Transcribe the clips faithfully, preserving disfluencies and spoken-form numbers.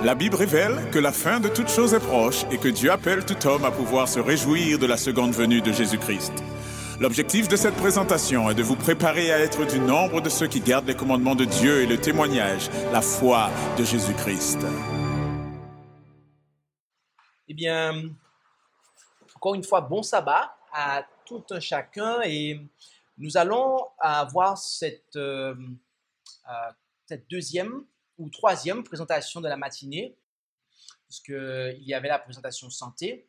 La Bible révèle que la fin de toute chose est proche et que Dieu appelle tout homme à pouvoir se réjouir de la seconde venue de Jésus-Christ. L'objectif de cette présentation est de vous préparer à être du nombre de ceux qui gardent les commandements de Dieu et le témoignage, la foi de Jésus-Christ. Eh bien, encore une fois, bon sabbat à tout un chacun et nous allons avoir cette, euh, euh, cette deuxième ou troisième présentation de la matinée, puisqu'il y avait la présentation santé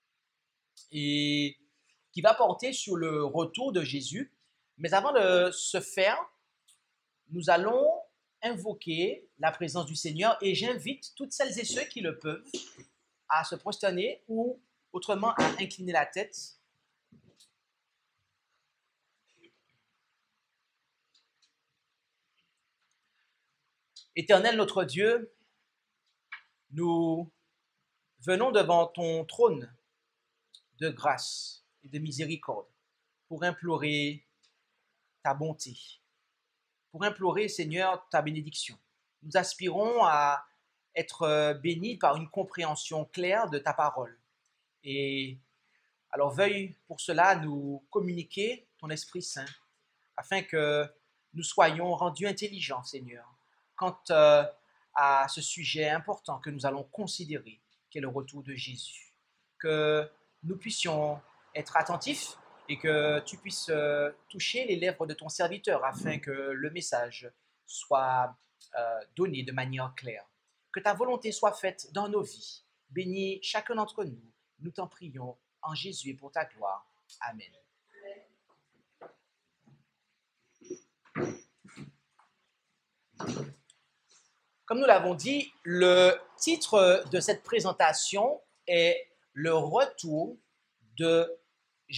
et qui va porter sur le retour de Jésus. Mais avant de ce faire, nous allons invoquer la présence du Seigneur et j'invite toutes celles et ceux qui le peuvent à se prosterner ou autrement à incliner la tête. Éternel notre Dieu, nous venons devant ton trône de grâce et de miséricorde pour implorer ta bonté, pour implorer, Seigneur, ta bénédiction. Nous aspirons à être bénis par une compréhension claire de ta parole. Et alors veuille pour cela nous communiquer ton Esprit Saint, afin que nous soyons rendus intelligents, Seigneur, quant euh, à ce sujet important que nous allons considérer, qui est le retour de Jésus. Que nous puissions être attentifs et que tu puisses euh, toucher les lèvres de ton serviteur afin que le message soit euh, donné de manière claire. Que ta volonté soit faite dans nos vies. Bénis chacun d'entre nous. Nous t'en prions en Jésus et pour ta gloire. Amen. Comme nous l'avons dit, le titre de cette présentation est « Le retour de Jésus ».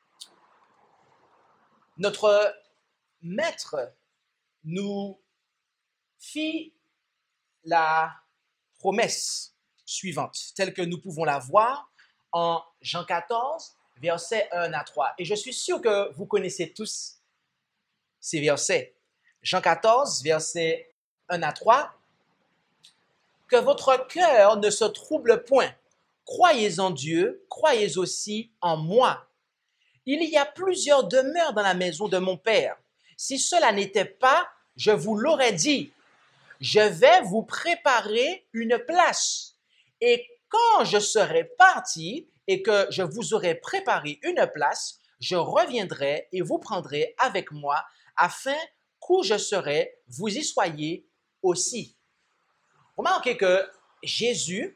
Notre maître nous fit la promesse suivante, telle que nous pouvons la voir en Jean quatorze, versets un à trois. Et je suis sûr que vous connaissez tous ces versets. Jean quatorze, versets un à trois. « Que votre cœur ne se trouble point. Croyez en Dieu, croyez aussi en moi. Il y a plusieurs demeures dans la maison de mon Père. Si cela n'était pas, je vous l'aurais dit. Je vais vous préparer une place. Et quand je serai parti et que je vous aurai préparé une place, je reviendrai et vous prendrai avec moi, afin qu'où je serai, vous y soyez aussi. » Remarquez que Jésus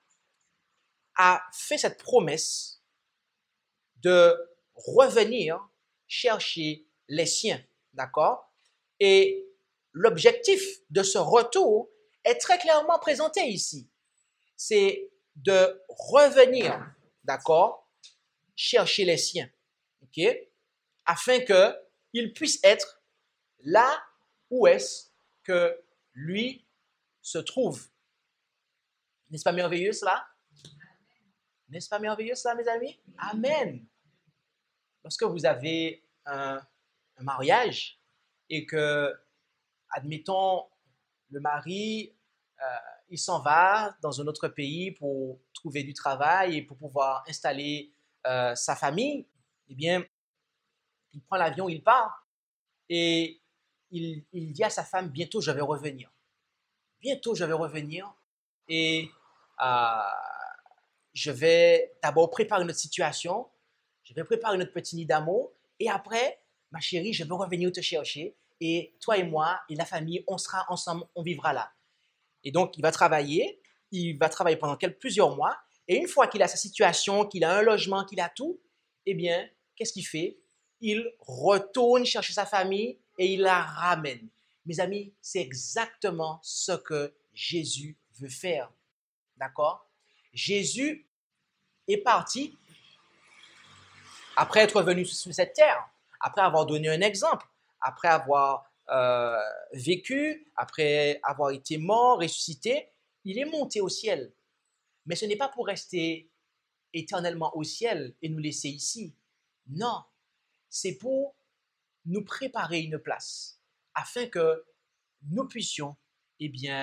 a fait cette promesse de revenir chercher les siens, d'accord? Et l'objectif de ce retour est très clairement présenté ici. C'est de revenir, d'accord, chercher les siens, ok, afin qu'ils puissent être là où est-ce que lui se trouve. N'est-ce pas merveilleux cela? N'est-ce pas merveilleux cela, mes amis? Amen. Lorsque vous avez un, un mariage et que, admettons, le mari, euh, il s'en va dans un autre pays pour trouver du travail et pour pouvoir installer euh, sa famille, eh bien, il prend l'avion, il part et il, il dit à sa femme, bientôt je vais revenir. Bientôt je vais revenir et euh, je vais d'abord préparer notre situation, je vais préparer notre petit nid d'amour et après, ma chérie, je vais revenir te chercher et toi et moi et la famille, on sera ensemble, on vivra là. Et donc, il va travailler, il va travailler pendant quelques, plusieurs mois et une fois qu'il a sa situation, qu'il a un logement, qu'il a tout, eh bien, qu'est-ce qu'il fait? Il retourne chercher sa famille et il la ramène. Mes amis, c'est exactement ce que Jésus veut faire. D'accord? Jésus est parti après être venu sur cette terre, après avoir donné un exemple, après avoir euh, vécu, après avoir été mort, ressuscité, il est monté au ciel. Mais ce n'est pas pour rester éternellement au ciel et nous laisser ici. Non, c'est pour nous préparer une place afin que nous puissions, eh bien,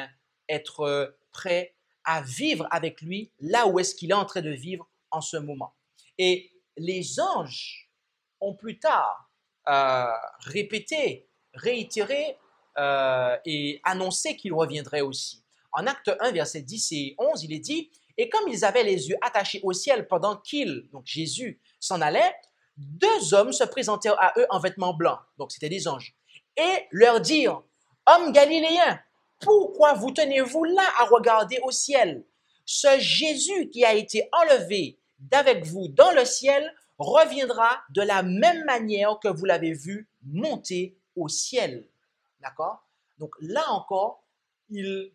être prêt à vivre avec lui là où est-ce qu'il est en train de vivre en ce moment. Et les anges ont plus tard euh, répété, réitéré euh, et annoncé qu'il reviendrait aussi. En Acte un, versets dix et onze, il est dit « Et comme ils avaient les yeux attachés au ciel pendant qu'il, donc Jésus, s'en allait, deux hommes se présentèrent à eux en vêtements blancs. » Donc, c'était des anges. « Et leur dirent, « Hommes galiléens, pourquoi vous tenez-vous là à regarder au ciel? Ce Jésus qui a été enlevé d'avec vous dans le ciel reviendra de la même manière que vous l'avez vu monter au ciel. » D'accord? Donc là encore, il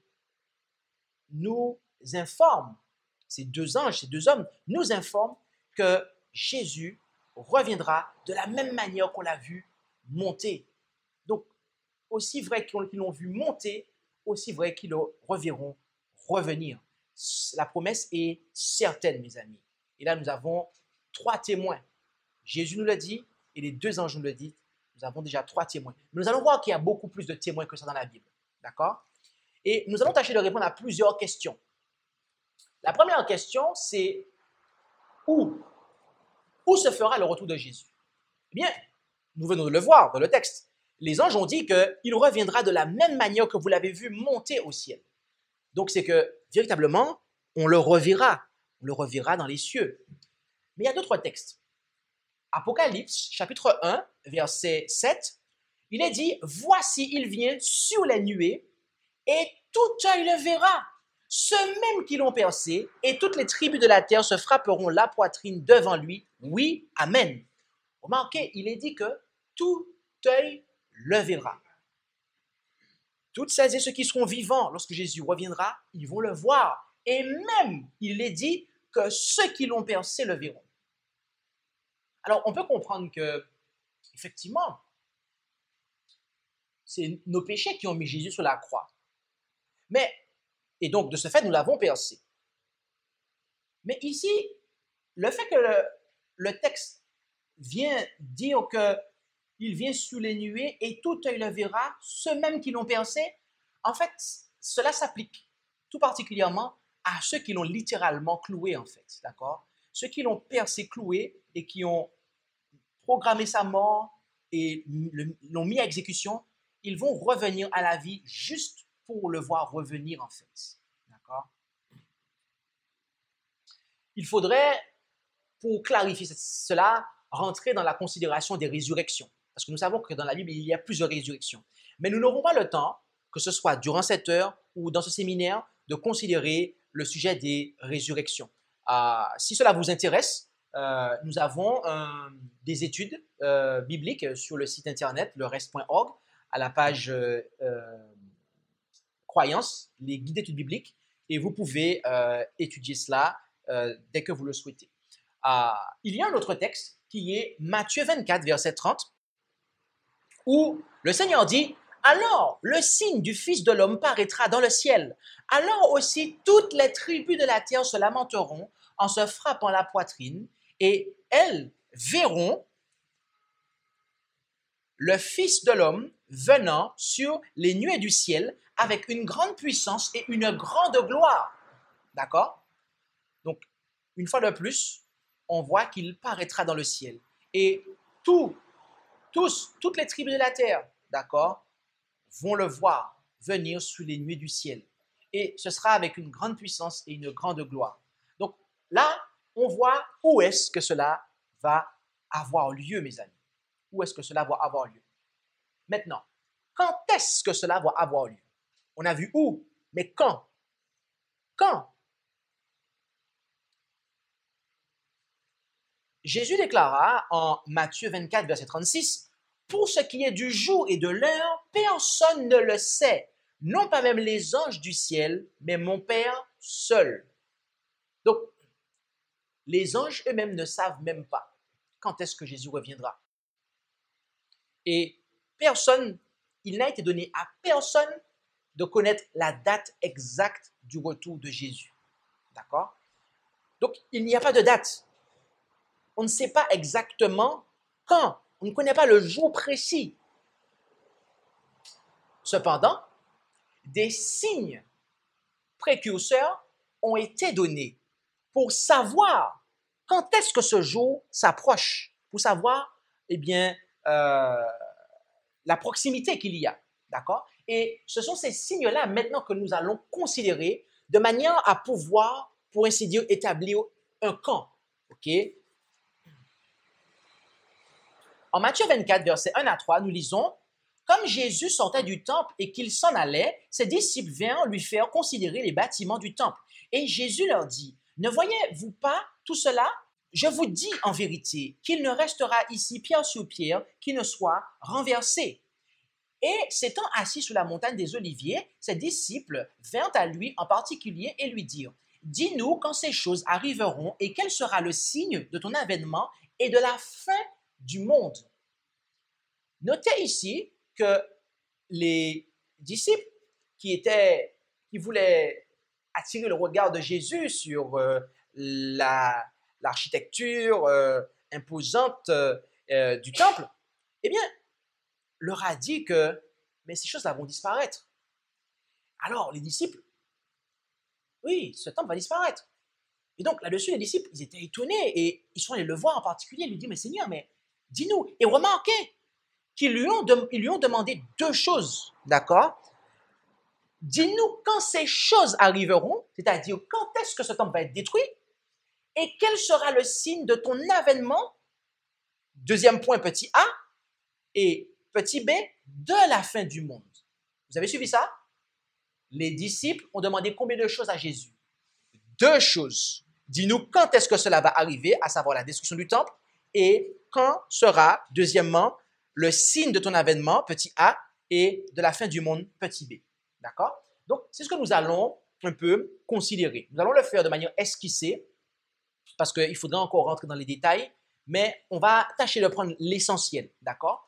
nous informe, ces deux anges, ces deux hommes nous informent que Jésus reviendra de la même manière qu'on l'a vu monter. Donc, aussi vrai qu'ils l'ont vu monter, aussi vrai qu'ils le reverront revenir. La promesse est certaine, mes amis. Et là, nous avons trois témoins. Jésus nous l'a dit et les deux anges nous le disent. Nous avons déjà trois témoins. Mais nous allons voir qu'il y a beaucoup plus de témoins que ça dans la Bible. D'accord? Et nous allons tâcher de répondre à plusieurs questions. La première question, c'est où? Où se fera le retour de Jésus? Eh bien, nous venons de le voir dans le texte. Les anges ont dit qu'il reviendra de la même manière que vous l'avez vu monter au ciel. Donc, c'est que, véritablement, on le reverra. On le reverra dans les cieux. Mais il y a d'autres textes. Apocalypse, chapitre un, verset sept, il est dit « Voici, il vient sur les nuées, et tout œil le verra. Ceux mêmes qui l'ont percé, et toutes les tribus de la terre se frapperont la poitrine devant lui. Oui, amen. » Remarquez, il est dit que tout œil le verra. Toutes celles et ceux qui seront vivants lorsque Jésus reviendra, ils vont le voir. Et même, il est dit que ceux qui l'ont percé le verront. Alors, on peut comprendre que, effectivement, c'est nos péchés qui ont mis Jésus sur la croix. Mais, et donc, de ce fait, nous l'avons percé. Mais ici, le fait que le, le texte vient dire qu'il vient sous les nuées et tout œil le verra, ceux mêmes qui l'ont percé, en fait, cela s'applique tout particulièrement à ceux qui l'ont littéralement cloué, en fait, d'accord? Ceux qui l'ont percé, cloué et qui ont programmé sa mort et l'ont mis à exécution, ils vont revenir à la vie juste pour le voir revenir, en fait, d'accord? Il faudrait, pour clarifier cela, rentrer dans la considération des résurrections. Parce que nous savons que dans la Bible, il y a plusieurs résurrections. Mais nous n'aurons pas le temps, que ce soit durant cette heure ou dans ce séminaire, de considérer le sujet des résurrections. Euh, si cela vous intéresse, euh, nous avons euh, des études euh, bibliques sur le site internet, le reste point org, à la page euh, euh, Croyances, les guides d'études bibliques, et vous pouvez euh, étudier cela euh, dès que vous le souhaitez. Euh, il y a un autre texte qui est Matthieu vingt-quatre, verset trente, où le Seigneur dit « Alors le signe du Fils de l'homme paraîtra dans le ciel. Alors aussi toutes les tribus de la terre se lamenteront en se frappant la poitrine, et elles verront le Fils de l'homme venant sur les nuées du ciel avec une grande puissance et une grande gloire. » D'accord? Donc, une fois de plus, on voit qu'il paraîtra dans le ciel. Et tout, tous, toutes les tribus de la terre, d'accord, vont le voir venir sous les nuées du ciel. Et ce sera avec une grande puissance et une grande gloire. Donc là, on voit où est-ce que cela va avoir lieu, mes amis. Où est-ce que cela va avoir lieu? Maintenant, quand est-ce que cela va avoir lieu? On a vu où, mais quand? Quand? Jésus déclara en Matthieu vingt-quatre, verset trente-six, « Pour ce qui est du jour et de l'heure, personne ne le sait, non pas même les anges du ciel, mais mon Père seul. » Donc, les anges eux-mêmes ne savent même pas quand est-ce que Jésus reviendra. Et personne, il n'a été donné à personne de connaître la date exacte du retour de Jésus. D'accord? Donc, il n'y a pas de date. On ne sait pas exactement quand. On ne connaît pas le jour précis. Cependant, des signes précurseurs ont été donnés pour savoir quand est-ce que ce jour s'approche, pour savoir, eh bien, euh, la proximité qu'il y a, d'accord? Et ce sont ces signes-là maintenant que nous allons considérer de manière à pouvoir, pour ainsi dire, établir un camp, ok? En Matthieu vingt-quatre, versets un à trois, nous lisons « Comme Jésus sortait du temple et qu'il s'en allait, ses disciples vinrent lui faire considérer les bâtiments du temple. Et Jésus leur dit, « Ne voyez-vous pas tout cela? Je vous dis en vérité qu'il ne restera ici pierre sur pierre qui ne soit renversé. » Et s'étant assis sous la montagne des Oliviers, ses disciples vinrent à lui en particulier et lui dirent, « Dis-nous quand ces choses arriveront et quel sera le signe de ton avènement et de la fin du monde. » Notez ici que les disciples qui étaient, qui voulaient attirer le regard de Jésus sur euh, la, l'architecture euh, imposante euh, du temple, eh bien, leur a dit que mais ces choses-là vont disparaître. Alors, les disciples, oui, ce temple va disparaître. Et donc, là-dessus, les disciples, ils étaient étonnés et ils sont allés le voir en particulier. Ils lui disent, mais Seigneur, mais dis-nous. Et remarquez qu'ils lui ont, de, ils lui ont demandé deux choses, d'accord? Dis-nous quand ces choses arriveront, c'est-à-dire quand est-ce que ce temple va être détruit et quel sera le signe de ton avènement, deuxième point, petit a, et petit b, de la fin du monde. Vous avez suivi ça? Les disciples ont demandé combien de choses à Jésus? Deux choses. Dis-nous quand est-ce que cela va arriver, à savoir la destruction du temple, et quand sera, deuxièmement, le signe de ton avènement, petit a, et de la fin du monde, petit b. D'accord? Donc, c'est ce que nous allons un peu considérer. Nous allons le faire de manière esquissée, parce qu'il faudra encore rentrer dans les détails, mais on va tâcher de prendre l'essentiel. D'accord?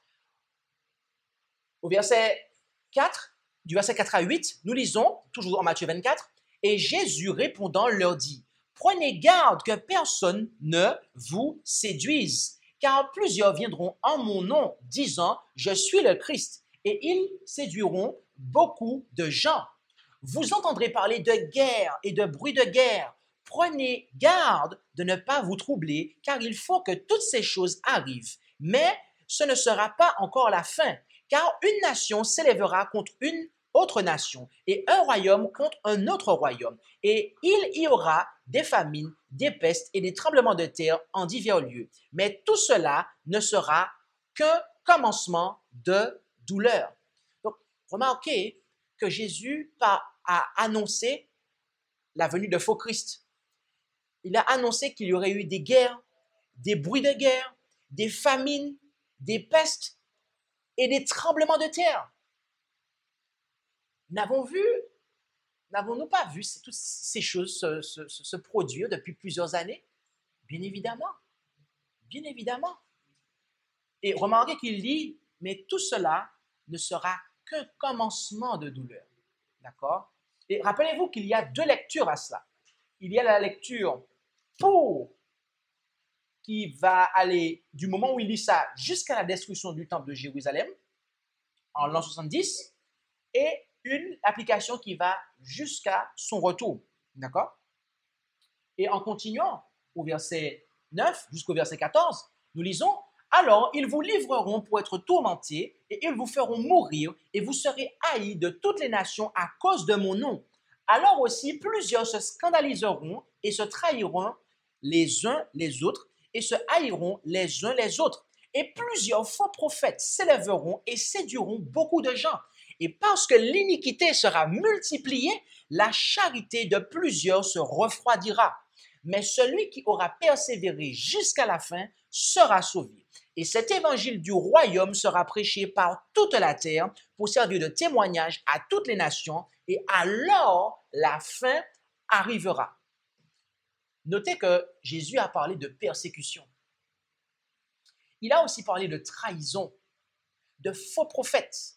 Au verset quatre, du verset quatre à huit, nous lisons, toujours en Matthieu vingt-quatre, « Et Jésus répondant leur dit, « Prenez garde que personne ne vous séduise, car plusieurs viendront en mon nom, disant, « Je suis le Christ », et ils séduiront beaucoup de gens. Vous entendrez parler de guerre et de bruit de guerre. Prenez garde de ne pas vous troubler, car il faut que toutes ces choses arrivent. Mais ce ne sera pas encore la fin, car une nation s'élèvera contre une autre nation, et un royaume contre un autre royaume. Et il y aura des famines, des pestes et des tremblements de terre en divers lieux. Mais tout cela ne sera qu'un commencement de douleur. Donc, remarquez que Jésus a annoncé la venue de faux Christ. Il a annoncé qu'il y aurait eu des guerres, des bruits de guerre, des famines, des pestes et des tremblements de terre. N'avons vu, n'avons-nous pas vu toutes ces choses se, se, se produire depuis plusieurs années? Bien évidemment, bien évidemment. Et remarquez qu'il dit, mais tout cela ne sera qu'un commencement de douleur. D'accord? Et rappelez-vous qu'il y a deux lectures à cela. Il y a la lecture pour qui va aller du moment où il lit ça jusqu'à la destruction du temple de Jérusalem en l'an soixante-dix et une application qui va jusqu'à son retour. D'accord? Et en continuant au verset neuf jusqu'au verset quatorze, nous lisons « Alors ils vous livreront pour être tourmentés et ils vous feront mourir et vous serez haïs de toutes les nations à cause de mon nom. Alors aussi plusieurs se scandaliseront et se trahiront les uns les autres et se haïront les uns les autres. Et plusieurs faux prophètes s'élèveront et séduiront beaucoup de gens. Et parce que l'iniquité sera multipliée, la charité de plusieurs se refroidira. Mais celui qui aura persévéré jusqu'à la fin sera sauvé. Et cet évangile du royaume sera prêché par toute la terre pour servir de témoignage à toutes les nations, et alors la fin arrivera. » Notez que Jésus a parlé de persécution. Il a aussi parlé de trahison, de faux prophètes.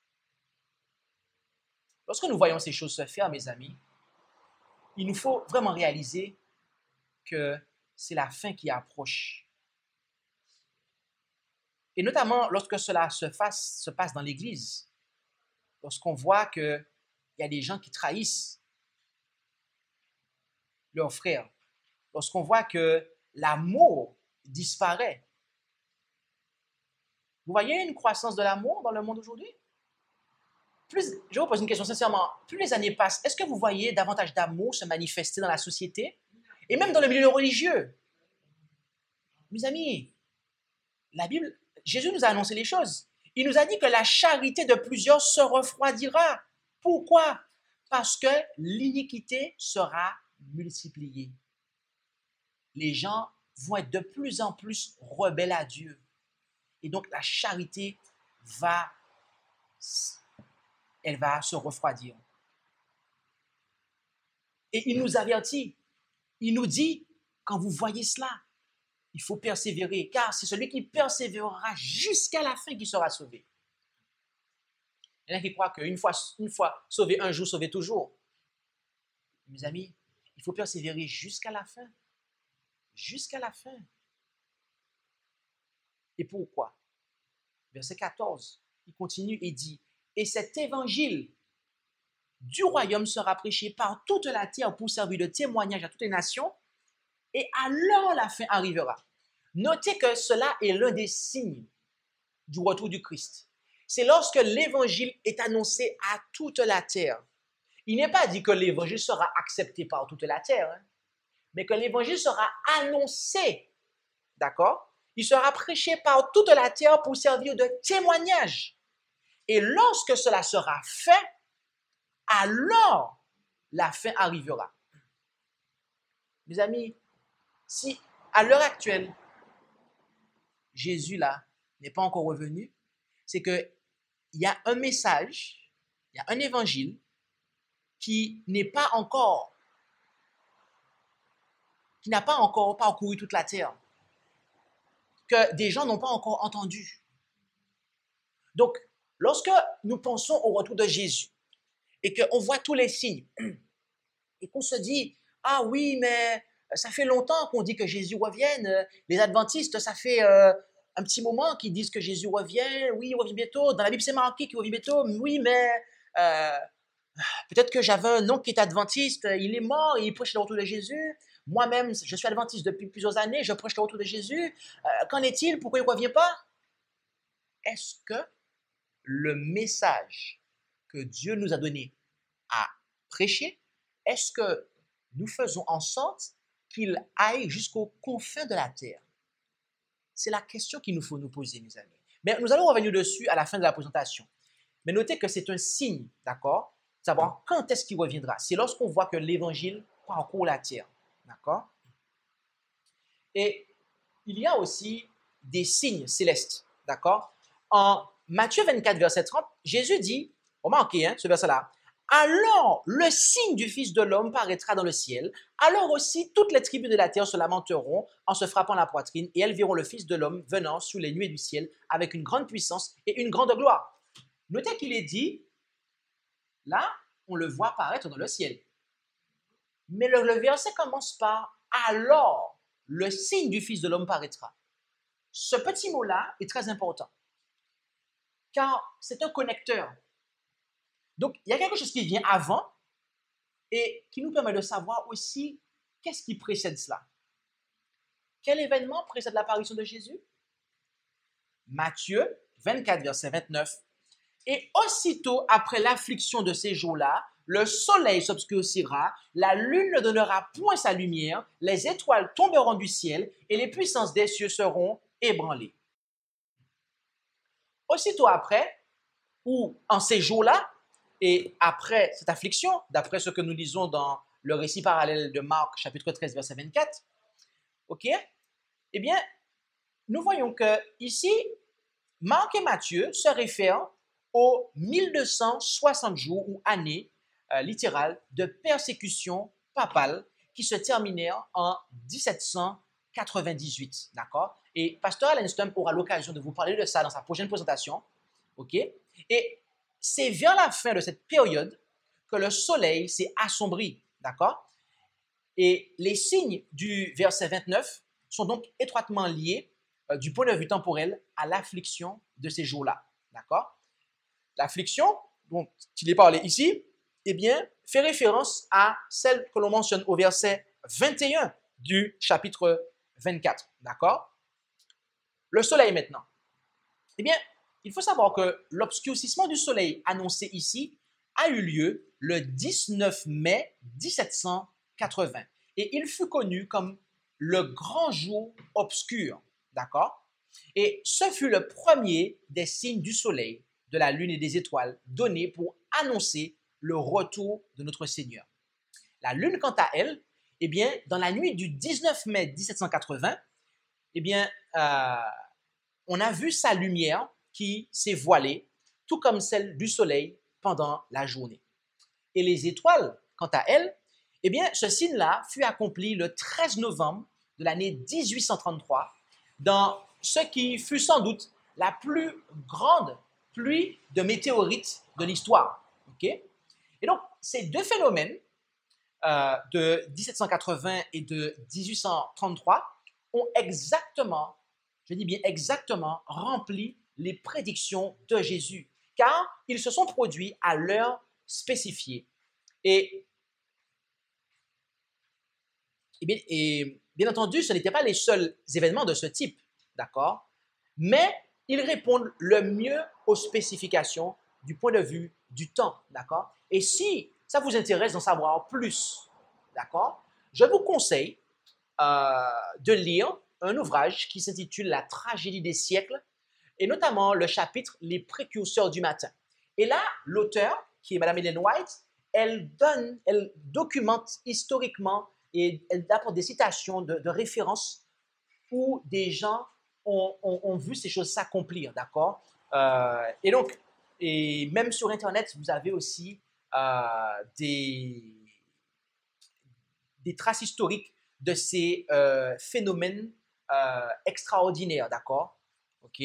Lorsque nous voyons ces choses se faire, mes amis, il nous faut vraiment réaliser que c'est la fin qui approche. Et notamment lorsque cela se, fasse, se passe dans l'Église, lorsqu'on voit qu'il y a des gens qui trahissent, leurs frères, lorsqu'on voit que l'amour disparaît. Vous voyez une croissance de l'amour dans le monde aujourd'hui? Plus, je vous pose une question sincèrement. Plus les années passent, est-ce que vous voyez davantage d'amour se manifester dans la société et même dans le milieu religieux? Mes amis, la Bible, Jésus nous a annoncé les choses. Il nous a dit que la charité de plusieurs se refroidira. Pourquoi? Parce que l'iniquité sera multipliée. Les gens vont être de plus en plus rebelles à Dieu. Et donc la charité va, elle va se refroidir. Et il nous avertit, il nous dit, quand vous voyez cela, il faut persévérer, car c'est celui qui persévérera jusqu'à la fin qui sera sauvé. Il y en a qui croient qu'une fois, une fois sauvé un jour, sauvé toujours. Mes amis, il faut persévérer jusqu'à la fin. Jusqu'à la fin. Et pourquoi? Verset quatorze, il continue et dit, « Et cet évangile du royaume sera prêché par toute la terre pour servir de témoignage à toutes les nations, et alors la fin arrivera. » Notez que cela est l'un des signes du retour du Christ. C'est lorsque l'évangile est annoncé à toute la terre. Il n'est pas dit que l'évangile sera accepté par toute la terre, hein, mais que l'évangile sera annoncé, d'accord? Il sera prêché par toute la terre pour servir de témoignage. Et lorsque cela sera fait, alors la fin arrivera. Mes amis, si à l'heure actuelle, Jésus là n'est pas encore revenu, c'est qu'il y a un message, il y a un évangile qui n'est pas encore, qui n'a pas encore parcouru toute la terre, que des gens n'ont pas encore entendu. Donc, lorsque nous pensons au retour de Jésus et qu'on voit tous les signes et qu'on se dit, ah oui, mais ça fait longtemps qu'on dit que Jésus revienne. Les adventistes, ça fait euh, un petit moment qu'ils disent que Jésus revient. Oui, il revient bientôt. Dans la Bible, c'est marqué qu'il revient bientôt. Oui, mais euh, peut-être que j'avais un oncle qui est adventiste. Il est mort et il prêche le retour de Jésus. Moi-même, je suis adventiste depuis plusieurs années. Je prêche le retour de Jésus. Euh, qu'en est-il? Pourquoi il ne revient pas? Est-ce que le message que Dieu nous a donné à prêcher, est-ce que nous faisons en sorte qu'il aille jusqu'aux confins de la terre? C'est la question qu'il nous faut nous poser, mes amis. Mais nous allons revenir dessus à la fin de la présentation. Mais notez que c'est un signe, d'accord, de savoir quand est-ce qu'il reviendra. C'est lorsqu'on voit que l'évangile parcourt la terre, d'accord? Et il y a aussi des signes célestes, d'accord? En Matthieu vingt-quatre, verset trente, Jésus dit, remarquez hein, ce verset-là, alors le signe du Fils de l'homme paraîtra dans le ciel. Alors aussi toutes les tribus de la terre se lamenteront en se frappant la poitrine et elles verront le Fils de l'homme venant sous les nuées du ciel avec une grande puissance et une grande gloire. Notez qu'il est dit, là, on le voit paraître dans le ciel. Mais le, le verset commence par alors le signe du Fils de l'homme paraîtra. Ce petit mot-là est très important car c'est un connecteur. Donc, il y a quelque chose qui vient avant et qui nous permet de savoir aussi qu'est-ce qui précède cela. Quel événement précède l'apparition de Jésus? Matthieu vingt-quatre, verset vingt-neuf. Et aussitôt après l'affliction de ces jours-là, le soleil s'obscurcira, la lune ne donnera point sa lumière, les étoiles tomberont du ciel et les puissances des cieux seront ébranlées. Aussitôt après, ou en ces jours-là, et après cette affliction, d'après ce que nous lisons dans le récit parallèle de Marc, chapitre treize, verset vingt-quatre, ok, eh bien, nous voyons que ici, Marc et Matthieu se réfèrent aux mille deux cent soixante jours ou années euh, littérales de persécution papale qui se terminèrent en dix-sept cent quatre-vingt-dix-huit, d'accord? Et Pasteur Allen Stump aura l'occasion de vous parler de ça dans sa prochaine présentation, ok? Et c'est vers la fin de cette période que le soleil s'est assombri, d'accord? Et les signes du verset vingt-neuf sont donc étroitement liés euh, du point de vue temporel à l'affliction de ces jours-là, d'accord? L'affliction dont il est parlé ici, eh bien, fait référence à celle que l'on mentionne au verset vingt et un du chapitre vingt-quatre. D'accord? Le soleil maintenant. Eh bien, il faut savoir que l'obscurcissement du soleil annoncé ici a eu lieu le dix-neuf mai mille sept cent quatre-vingts et il fut connu comme le grand jour obscur. D'accord? Et ce fut le premier des signes du soleil, de la lune et des étoiles donnés pour annoncer le retour de notre Seigneur. La lune, quant à elle, eh bien, dans la nuit du dix-neuf mai mille sept cent quatre-vingts, eh bien, euh, on a vu sa lumière qui s'est voilée, tout comme celle du soleil pendant la journée. Et les étoiles, quant à elles, eh bien, ce signe-là fut accompli le treize novembre de l'année dix-huit cent trente-trois, dans ce qui fut sans doute la plus grande pluie de météorites de l'histoire. Okay? Et donc, ces deux phénomènes euh, de dix-sept cent quatre-vingts et de dix-huit cent trente-trois ont exactement, je dis bien exactement, rempli les prédictions de Jésus, car ils se sont produits à l'heure spécifiée. Et, et, bien, et bien entendu, ce n'étaient pas les seuls événements de ce type, d'accord? Mais ils répondent le mieux aux spécifications du point de vue du temps, d'accord? Et si ça vous intéresse d'en savoir plus, d'accord, je vous conseille euh, de lire un ouvrage qui s'intitule « La tragédie des siècles » et notamment le chapitre « Les précurseurs du matin ». Et là, l'auteur, qui est Madame Ellen White, elle donne, elle documente historiquement et elle apporte des citations de, de références où des gens ont, ont, ont vu ces choses s'accomplir, d'accord? Euh, et donc, et même sur Internet, vous avez aussi euh, des, des traces historiques de ces euh, phénomènes euh, extraordinaires, d'accord? Ok?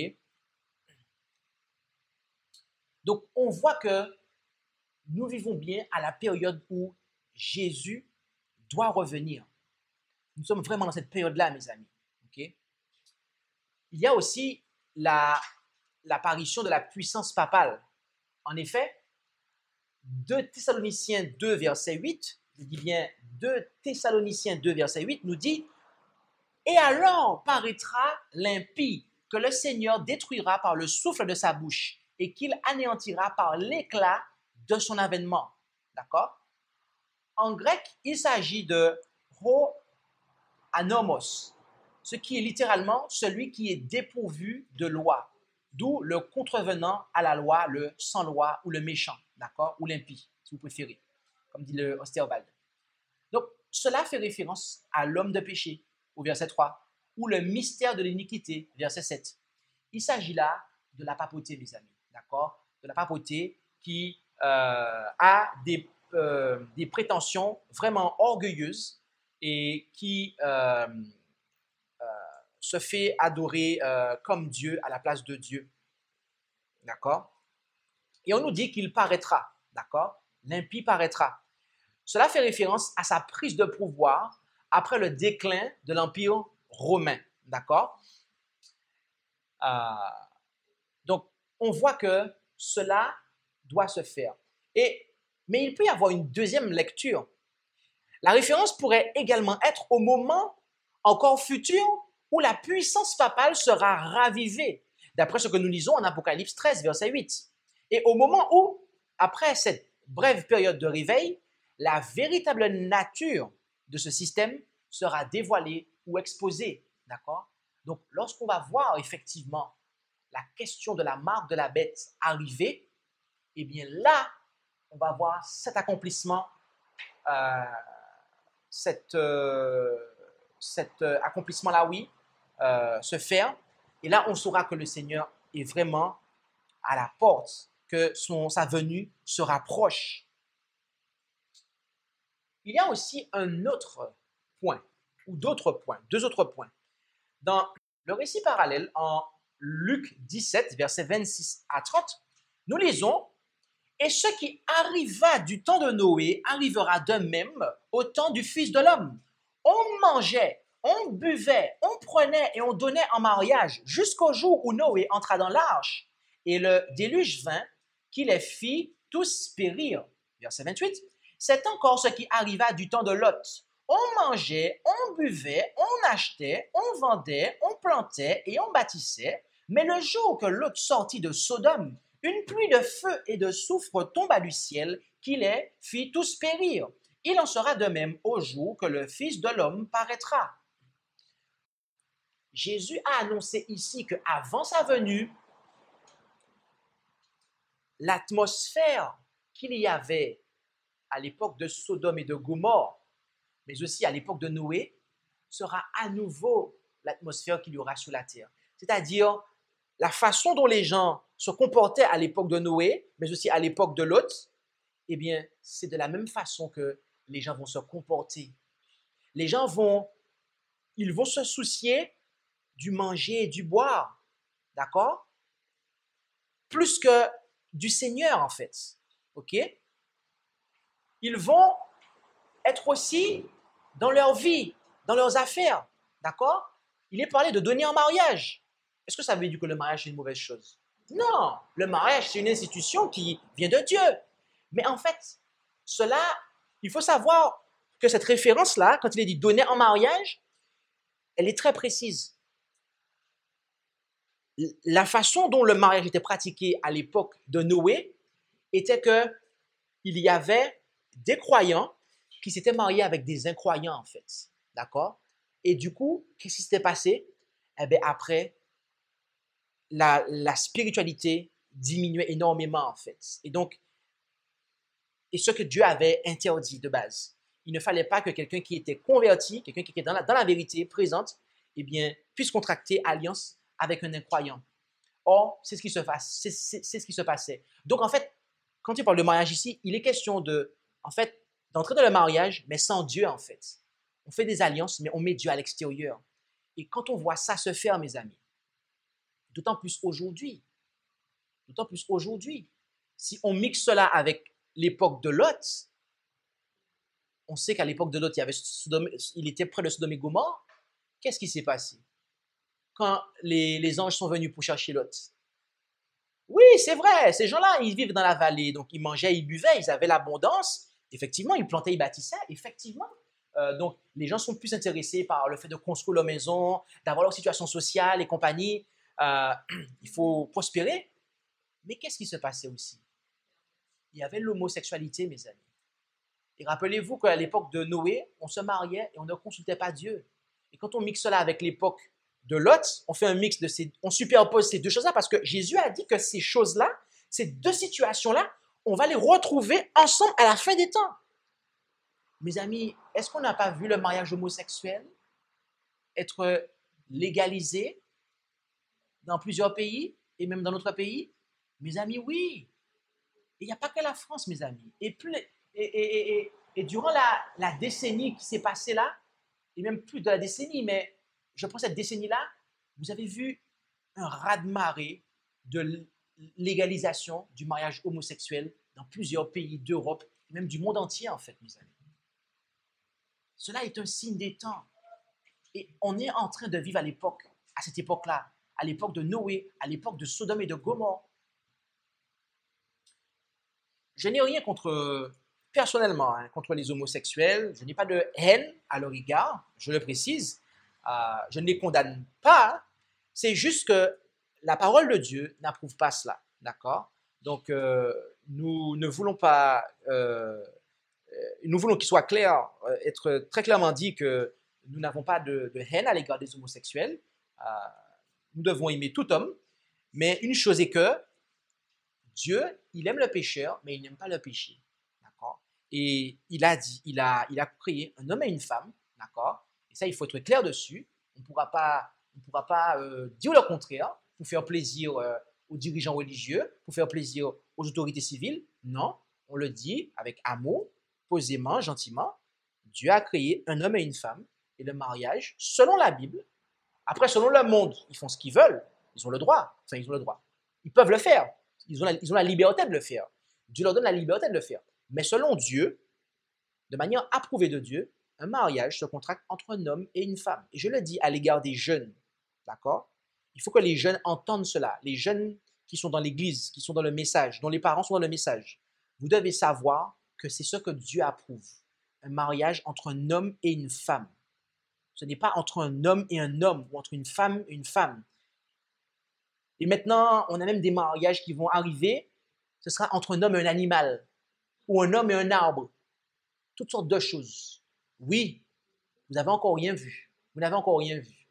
Donc, on voit que nous vivons bien à la période où Jésus doit revenir. Nous sommes vraiment dans cette période-là, mes amis. Okay? Il y a aussi la, l'apparition de la puissance papale. En effet, deux Thessaloniciens deux, verset huit, je dis bien deux Thessaloniciens deux, verset huit, nous dit « Et alors paraîtra l'impie que le Seigneur détruira par le souffle de sa bouche et qu'il anéantira par l'éclat de son avènement. » D'accord? En grec, il s'agit de ho anomos, ce qui est littéralement celui qui est dépourvu de loi, d'où le contrevenant à la loi, le sans-loi ou le méchant, d'accord? Ou l'impie, si vous préférez, comme dit le Osterwald. Donc, cela fait référence à l'homme de péché, au verset trois, ou le mystère de l'iniquité, verset sept. Il s'agit là de la papauté, mes amis, d'accord? De la papauté qui euh, a des, euh, des prétentions vraiment orgueilleuses et qui euh, euh, se fait adorer euh, comme Dieu à la place de Dieu, d'accord? Et on nous dit qu'il paraîtra, d'accord? L'impie paraîtra. Cela fait référence à sa prise de pouvoir après le déclin de l'Empire romain, d'accord? Euh, donc, on voit que cela doit se faire. Et, mais il peut y avoir une deuxième lecture. La référence pourrait également être au moment encore futur où la puissance papale sera ravivée, d'après ce que nous lisons en Apocalypse treize, verset huit. Et au moment où, après cette brève période de réveil, la véritable nature de ce système sera dévoilée ou exposée, d'accord? Donc, lorsqu'on va voir effectivement la question de la marque de la bête arriver, eh bien là, on va voir cet accomplissement, euh, cet, euh, cet euh, accomplissement-là, oui, euh, se faire. Et là, on saura que le Seigneur est vraiment à la porte, que son, sa venue se rapproche. Il y a aussi un autre point, ou d'autres points, deux autres points. Dans le récit parallèle, en Luc dix-sept, versets vingt-six à trente, nous lisons « Et ce qui arriva du temps de Noé arrivera de même au temps du Fils de l'homme. On mangeait, on buvait, on prenait et on donnait en mariage jusqu'au jour où Noé entra dans l'arche. Et le déluge vint, qui les fit tous périr. » Verset vingt-huit. « C'est encore ce qui arriva du temps de Lot. on mangeait, on buvait, on achetait, on vendait, on plantait et on bâtissait. Mais le jour que Lot sortit de Sodome, une pluie de feu et de soufre tomba du ciel, qui les fit tous périr. Il en sera de même au jour que le Fils de l'homme paraîtra. Jésus a annoncé ici qu'avant sa venue, l'atmosphère qu'il y avait à l'époque de Sodome et de Gomorrhe, mais aussi à l'époque de Noé, sera à nouveau l'atmosphère qu'il y aura sur la terre. C'est-à-dire la façon dont les gens se comportaient à l'époque de Noé, mais aussi à l'époque de Lot, eh bien, c'est de la même façon que les gens vont se comporter. Les gens vont, ils vont se soucier du manger et du boire, d'accord? Plus que du Seigneur, en fait, ok? Ils vont être aussi dans leur vie, dans leurs affaires, d'accord? Il est parlé de donner en mariage. Est-ce que ça veut dire que le mariage est une mauvaise chose? Non, le mariage, c'est une institution qui vient de Dieu. Mais en fait, cela, il faut savoir que cette référence-là, quand il est dit donner en mariage, elle est très précise. La façon dont le mariage était pratiqué à l'époque de Noé était que il y avait des croyants qui s'étaient mariés avec des incroyants, en fait. D'accord? Et du coup, qu'est-ce qui s'était passé? Eh bien, après, la, la spiritualité diminuait énormément, en fait. Et donc, et ce que Dieu avait interdit de base. Il ne fallait pas que quelqu'un qui était converti, quelqu'un qui était dans la, dans la vérité présente, eh bien, puisse contracter alliance avec un incroyant. Or, c'est ce qui se passe, c'est, c'est, c'est ce qui se passait. Donc, en fait, quand il parle de mariage ici, il est question de, en fait, d'entrer dans le mariage, mais sans Dieu, en fait. On fait des alliances, mais on met Dieu à l'extérieur. Et quand on voit ça se faire, mes amis, d'autant plus aujourd'hui, d'autant plus aujourd'hui, si on mixe cela avec l'époque de Lot, on sait qu'à l'époque de Lot, il, y avait Sodome, il était près de Sodome et Gomorrhe. Qu'est-ce qui s'est passé quand les, les anges sont venus pour chercher Lot? Oui, c'est vrai, ces gens-là, ils vivent dans la vallée, donc ils mangeaient, ils buvaient, ils avaient l'abondance. Effectivement, ils plantaient, ils bâtissaient, effectivement. Euh, donc, les gens sont plus intéressés par le fait de construire leur maison, d'avoir leur situation sociale et compagnie. Euh, il faut prospérer. Mais qu'est-ce qui se passait aussi? Il y avait l'homosexualité, mes amis. Et rappelez-vous qu'à l'époque de Noé, on se mariait et on ne consultait pas Dieu. Et quand on mixe cela avec l'époque de Lot, on fait un mix de ces, on superpose ces deux choses-là parce que Jésus a dit que ces choses-là, ces deux situations-là, on va les retrouver ensemble à la fin des temps. Mes amis, est-ce qu'on n'a pas vu le mariage homosexuel être légalisé dans plusieurs pays et même dans notre pays? Mes amis, oui. Il n'y a pas que la France, mes amis. Et, plus, et, et, et, et durant la, la décennie qui s'est passée là, et même plus de la décennie, mais je pense cette décennie-là, vous avez vu un raz-de-marée de légalisation du mariage homosexuel dans plusieurs pays d'Europe, et même du monde entier, en fait, mes amis. Cela est un signe des temps. Et on est en train de vivre à l'époque, à cette époque-là, à l'époque de Noé, à l'époque de Sodome et de Gomorrhe. Je n'ai rien contre, personnellement, hein, contre les homosexuels. Je n'ai pas de haine à leur égard, je le précise. Euh, je ne les condamne pas. C'est juste que la parole de Dieu n'approuve pas cela, d'accord? Donc, euh, nous ne voulons pas, euh, nous voulons qu'il soit clair, euh, être très clairement dit que nous n'avons pas de, de haine à l'égard des homosexuels. Euh, nous devons aimer tout homme, mais une chose est que Dieu, il aime le pécheur, mais il n'aime pas le péché, d'accord? Et il a dit, il a, il a créé un homme et une femme, d'accord? Et ça, il faut être clair dessus. On ne pourra pas, on pourra pas euh, dire le contraire pour faire plaisir euh, aux dirigeants religieux, pour faire plaisir aux autorités civiles. Non, on le dit avec amour, posément, gentiment. Dieu a créé un homme et une femme, et le mariage, selon la Bible. Après, selon le monde, ils font ce qu'ils veulent. Ils ont le droit. Enfin, ils ont le droit. Ils peuvent le faire. Ils ont, la, ils ont la liberté de le faire. Dieu leur donne la liberté de le faire. Mais selon Dieu, de manière approuvée de Dieu, un mariage se contracte entre un homme et une femme. Et je le dis à l'égard des jeunes, d'accord? Il faut que les jeunes entendent cela. Les jeunes qui sont dans l'église, qui sont dans le message, dont les parents sont dans le message. Vous devez savoir que c'est ce que Dieu approuve. un mariage entre un homme et une femme. Ce n'est pas entre un homme et un homme ou entre une femme et une femme. Et maintenant, on a même des mariages qui vont arriver. Ce sera entre un homme et un animal ou un homme et un arbre. Toutes sortes de choses. Oui, vous n'avez encore rien vu. Vous n'avez encore rien vu.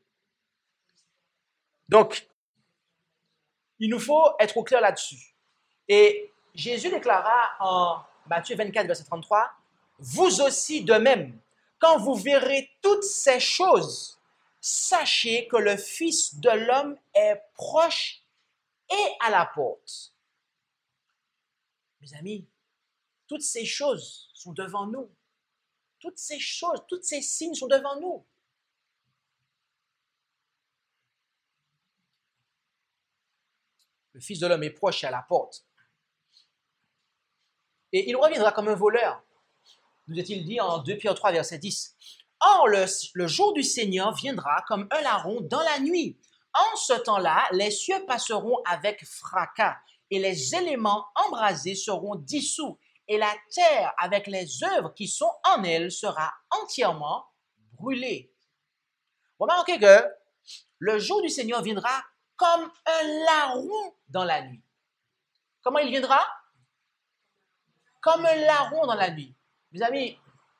Donc, il nous faut être au clair là-dessus. Et Jésus déclara en Matthieu vingt-quatre, verset trente-trois, « Vous aussi de même, quand vous verrez toutes ces choses, sachez que le Fils de l'homme est proche et à la porte. » Mes amis, toutes ces choses sont devant nous. Toutes ces choses, tous ces signes sont devant nous. Le Fils de l'homme est proche et à la porte. Et il reviendra comme un voleur, nous est-il dit en deux Pierre trois, verset dix. Or, le, le jour du Seigneur viendra comme un larron dans la nuit. En ce temps-là, les cieux passeront avec fracas, et les éléments embrasés seront dissous, et la terre, avec les œuvres qui sont en elle, sera entièrement brûlée. Remarquez que le jour du Seigneur viendra comme un larron dans la nuit. Comment il viendra? Comme un larron dans la nuit. Mes amis,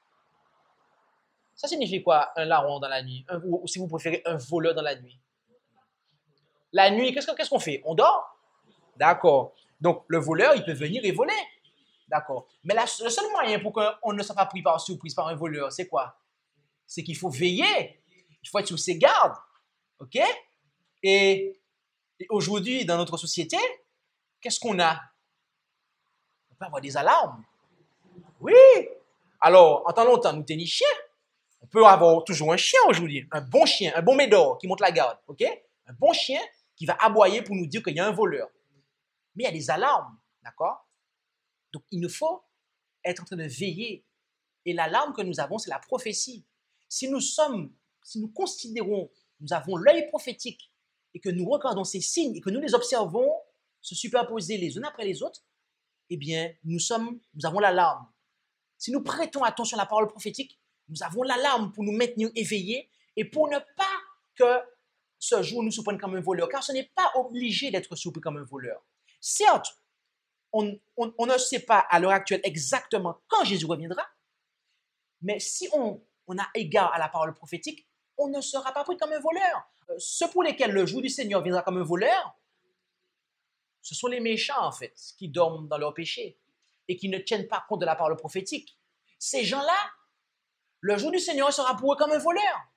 ça signifie quoi, un larron dans la nuit? Un, ou si vous préférez, un voleur dans la nuit. La nuit, qu'est-ce, qu'est-ce qu'on fait? On dort? D'accord. Donc, le voleur, il peut venir et voler. D'accord. Mais la, le seul moyen pour qu'on ne soit pas pris par surprise par un voleur, c'est quoi? C'est qu'il faut veiller. Il faut être sur ses gardes. OK? Et, et aujourd'hui, dans notre société, qu'est-ce qu'on a? On peut avoir des alarmes. Oui. Alors, en temps longtemps, nous tenons chien. On peut avoir toujours un chien aujourd'hui. Un bon chien, un bon médor qui monte la garde. OK? Un bon chien qui va aboyer pour nous dire qu'il y a un voleur. Mais il y a des alarmes. D'accord? Donc, il nous faut être en train de veiller. Et l'alarme que nous avons, c'est la prophétie. Si nous sommes, si nous considérons, nous avons l'œil prophétique et que nous regardons ces signes et que nous les observons se superposer les uns après les autres, eh bien, nous sommes, nous avons l'alarme. Si nous prêtons attention à la parole prophétique, nous avons l'alarme pour nous maintenir éveillés et pour ne pas que ce jour nous surprenne comme un voleur, car ce n'est pas obligé d'être surpris comme un voleur. Certes, on, on, on ne sait pas à l'heure actuelle exactement quand Jésus reviendra, mais si on, on a égard à la parole prophétique, on ne sera pas pris comme un voleur. Ceux pour lesquels le jour du Seigneur viendra comme un voleur, ce sont les méchants en fait, qui dorment dans leur péché et qui ne tiennent pas compte de la parole prophétique. Ces gens-là, le jour du Seigneur sera pour eux comme un voleur.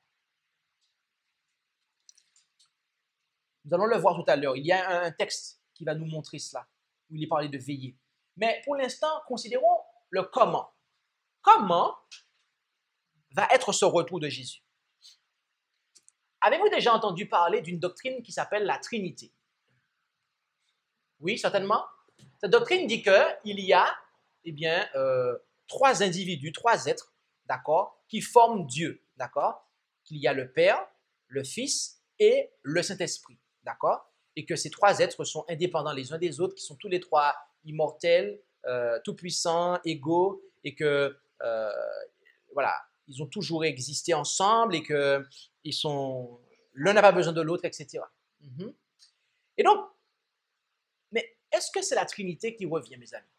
Nous allons le voir tout à l'heure. Il y a un texte qui va nous montrer cela, où il est parlé de veiller. Mais pour l'instant, considérons le comment. Comment va être ce retour de Jésus? Avez-vous déjà entendu parler d'une doctrine qui s'appelle la Trinité? Oui, certainement. Cette doctrine dit qu'il y a eh bien, euh, trois individus, trois êtres, d'accord, qui forment Dieu, d'accord? Qu'il y a le Père, le Fils et le Saint-Esprit, d'accord? Et que ces trois êtres sont indépendants les uns des autres, qui sont tous les trois immortels, euh, tout-puissants, égaux, et que, euh, voilà, ils ont toujours existé ensemble et que ils sont, l'un n'a pas besoin de l'autre, et cetera. Mm-hmm. Et donc, mais est-ce que c'est la Trinité qui revient, mes amis?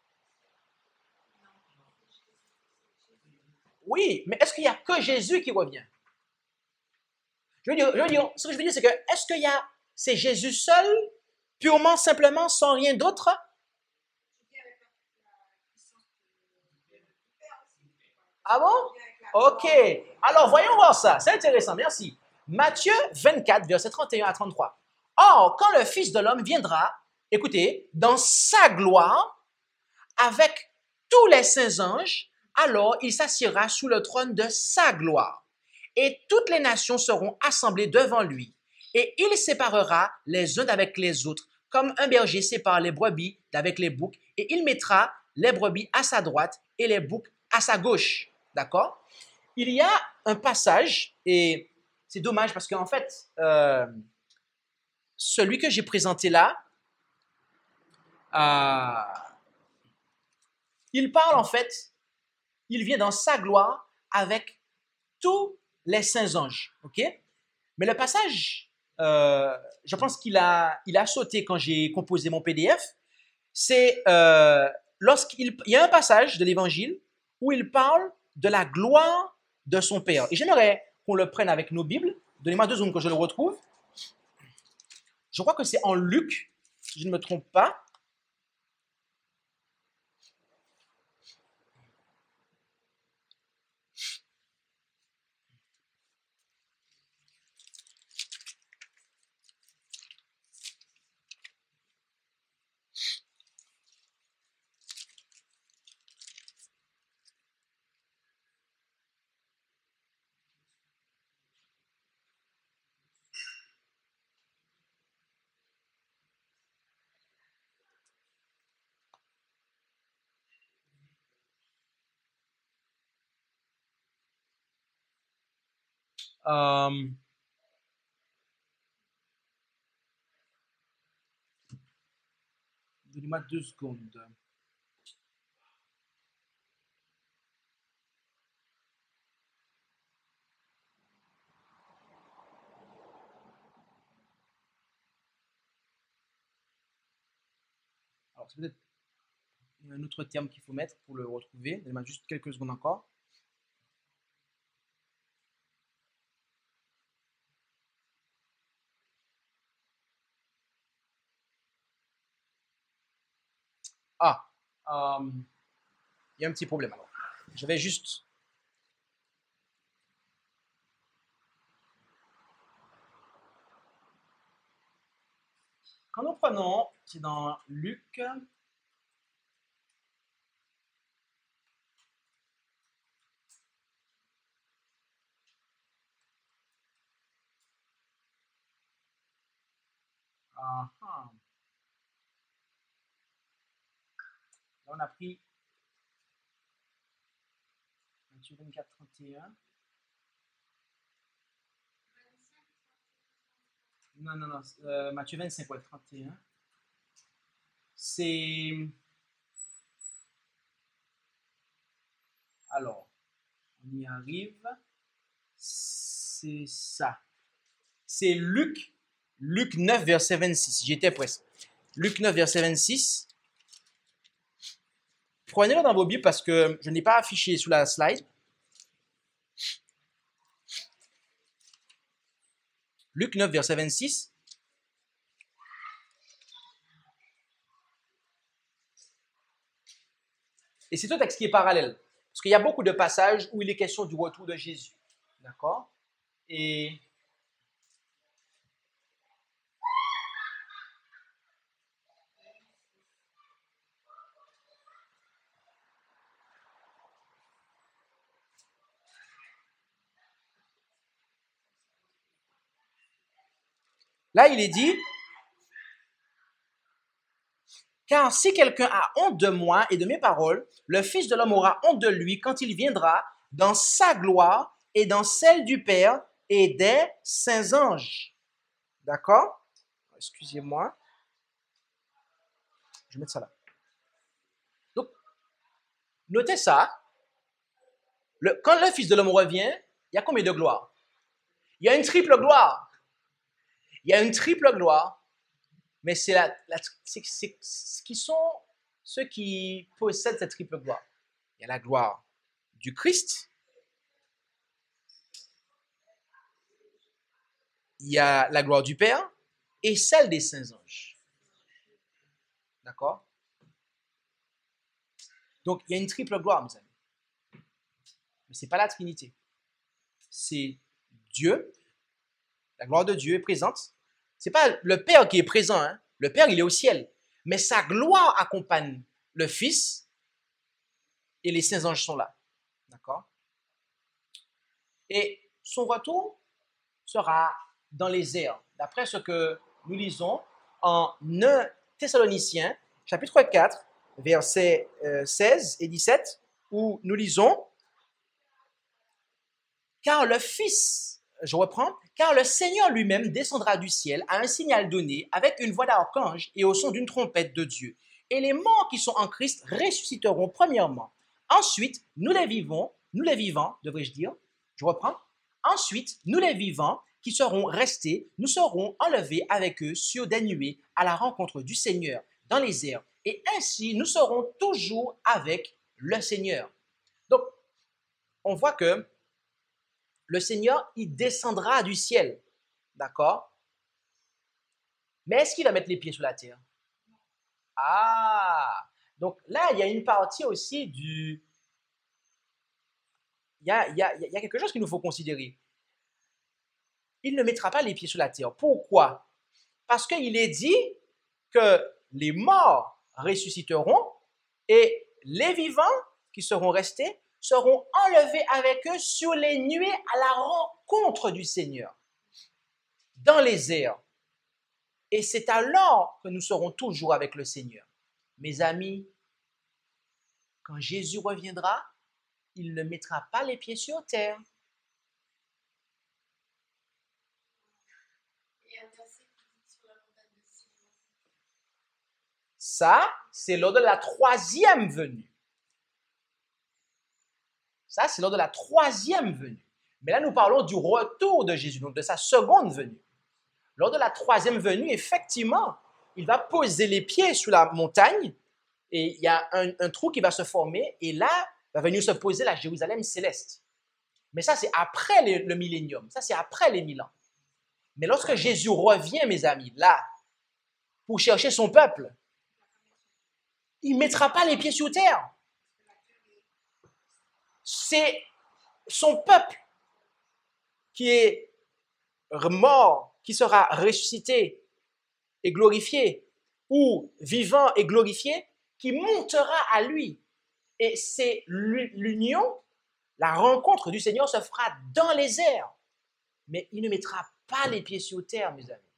Oui, mais est-ce qu'il n'y a que Jésus qui revient? Je veux dire, je veux dire, ce que je veux dire, c'est que est-ce qu'il y a, c'est Jésus seul, purement, simplement, sans rien d'autre? Ah bon? Ok. Alors, voyons voir ça. C'est intéressant, merci. Matthieu vingt-quatre, versets trente et un à trente-trois. Or, quand le Fils de l'homme viendra, écoutez, dans sa gloire, avec tous les saints anges, alors il s'assiera sous le trône de sa gloire. Et toutes les nations seront assemblées devant lui. Et il séparera les uns d'avec les autres, comme un berger sépare les brebis d'avec les boucs. Et il mettra les brebis à sa droite et les boucs à sa gauche. D'accord? Il y a un passage, et c'est dommage parce qu'en fait, euh, celui que j'ai présenté là, euh, il parle en fait, il vient dans sa gloire avec tous les saints anges. Ok? Mais le passage, euh, je pense qu'il a, il a sauté quand j'ai composé mon P D F. C'est euh, lorsqu'il il y a un passage de l'Évangile où il parle de la gloire de son Père. Et j'aimerais qu'on le prenne avec nos Bibles. Donnez-moi deux secondes que je le retrouve. Je crois que c'est en Luc, si je ne me trompe pas. Euh, Donnez-moi deux secondes. Alors, c'est peut-être un autre terme qu'il faut mettre pour le retrouver. Donnez-moi juste quelques secondes encore. Ah, euh, il y a un petit problème alors. Je vais juste... Quand nous prenons, c'est dans Luc... Ah, ah. Là, on a pris Matthieu vingt-quatre, trente et un. Non, non, non. Euh, Matthieu vingt-cinq, ouais, trente et un. C'est... Alors, on y arrive. C'est ça. C'est Luc, Luc neuf, verset vingt-six. J'y étais presque. Luc neuf, verset vingt-six. Prenez-le dans vos Bibles parce que je n'ai pas affiché sous la slide. Luc neuf, verset vingt-six. Et c'est un texte qui est parallèle. Parce qu'il y a beaucoup de passages où il est question du retour de Jésus. D'accord? Et là, il est dit, car si quelqu'un a honte de moi et de mes paroles, le Fils de l'homme aura honte de lui quand il viendra dans sa gloire et dans celle du Père et des saints anges. D'accord? Excusez-moi. Je vais mettre ça là. Donc, notez ça. Le, quand le Fils de l'homme revient, il y a combien de gloires? Il y a une triple gloire. Il y a une triple gloire, mais c'est, la, la, c'est, c'est ce qui sont ceux qui possèdent cette triple gloire. Il y a la gloire du Christ, il y a la gloire du Père et celle des saints anges. D'accord? Donc, il y a une triple gloire, mes amis. Mais ce n'est pas la Trinité. C'est Dieu. La gloire de Dieu est présente. Ce n'est pas le Père qui est présent. Hein. Le Père, il est au ciel. Mais sa gloire accompagne le Fils et les saints anges sont là. D'accord? Et son retour sera dans les airs. D'après ce que nous lisons en un Thessaloniciens, chapitre quatre, versets seize et dix-sept, où nous lisons « Car le Fils, je reprends, car le Seigneur lui-même descendra du ciel à un signal donné avec une voix d'archange et au son d'une trompette de Dieu. Et les morts qui sont en Christ ressusciteront premièrement. Ensuite, nous les vivons, nous les vivants, devrais-je dire, je reprends. Ensuite, nous les vivants qui seront restés, nous serons enlevés avec eux sur des nuées à la rencontre du Seigneur dans les airs. Et ainsi, nous serons toujours avec le Seigneur. Donc, on voit que le Seigneur, il descendra du ciel. D'accord? Mais est-ce qu'il va mettre les pieds sur la terre? Ah! Donc là, il y a une partie aussi du... Il y a, il y a, il y a quelque chose qu'il nous faut considérer. Il ne mettra pas les pieds sur la terre. Pourquoi? Parce qu'il est dit que les morts ressusciteront et les vivants qui seront restés seront enlevés avec eux sur les nuées à la rencontre du Seigneur, dans les airs. Et c'est alors que nous serons toujours avec le Seigneur. Mes amis, quand Jésus reviendra, il ne mettra pas les pieds sur terre. Ça, c'est lors de la troisième venue. Ça, c'est lors de la troisième venue. Mais là, nous parlons du retour de Jésus, donc de sa seconde venue. Lors de la troisième venue, effectivement, il va poser les pieds sur la montagne et il y a un, un trou qui va se former et là, va venir se poser la Jérusalem céleste. Mais ça, c'est après le, le millénium. Ça, c'est après les mille ans. Mais lorsque Jésus revient, mes amis, là, pour chercher son peuple, il ne mettra pas les pieds sur terre. C'est son peuple qui est mort, qui sera ressuscité et glorifié, ou vivant et glorifié, qui montera à lui. Et c'est l'union, la rencontre du Seigneur se fera dans les airs. Mais il ne mettra pas les pieds sur terre, mes amis.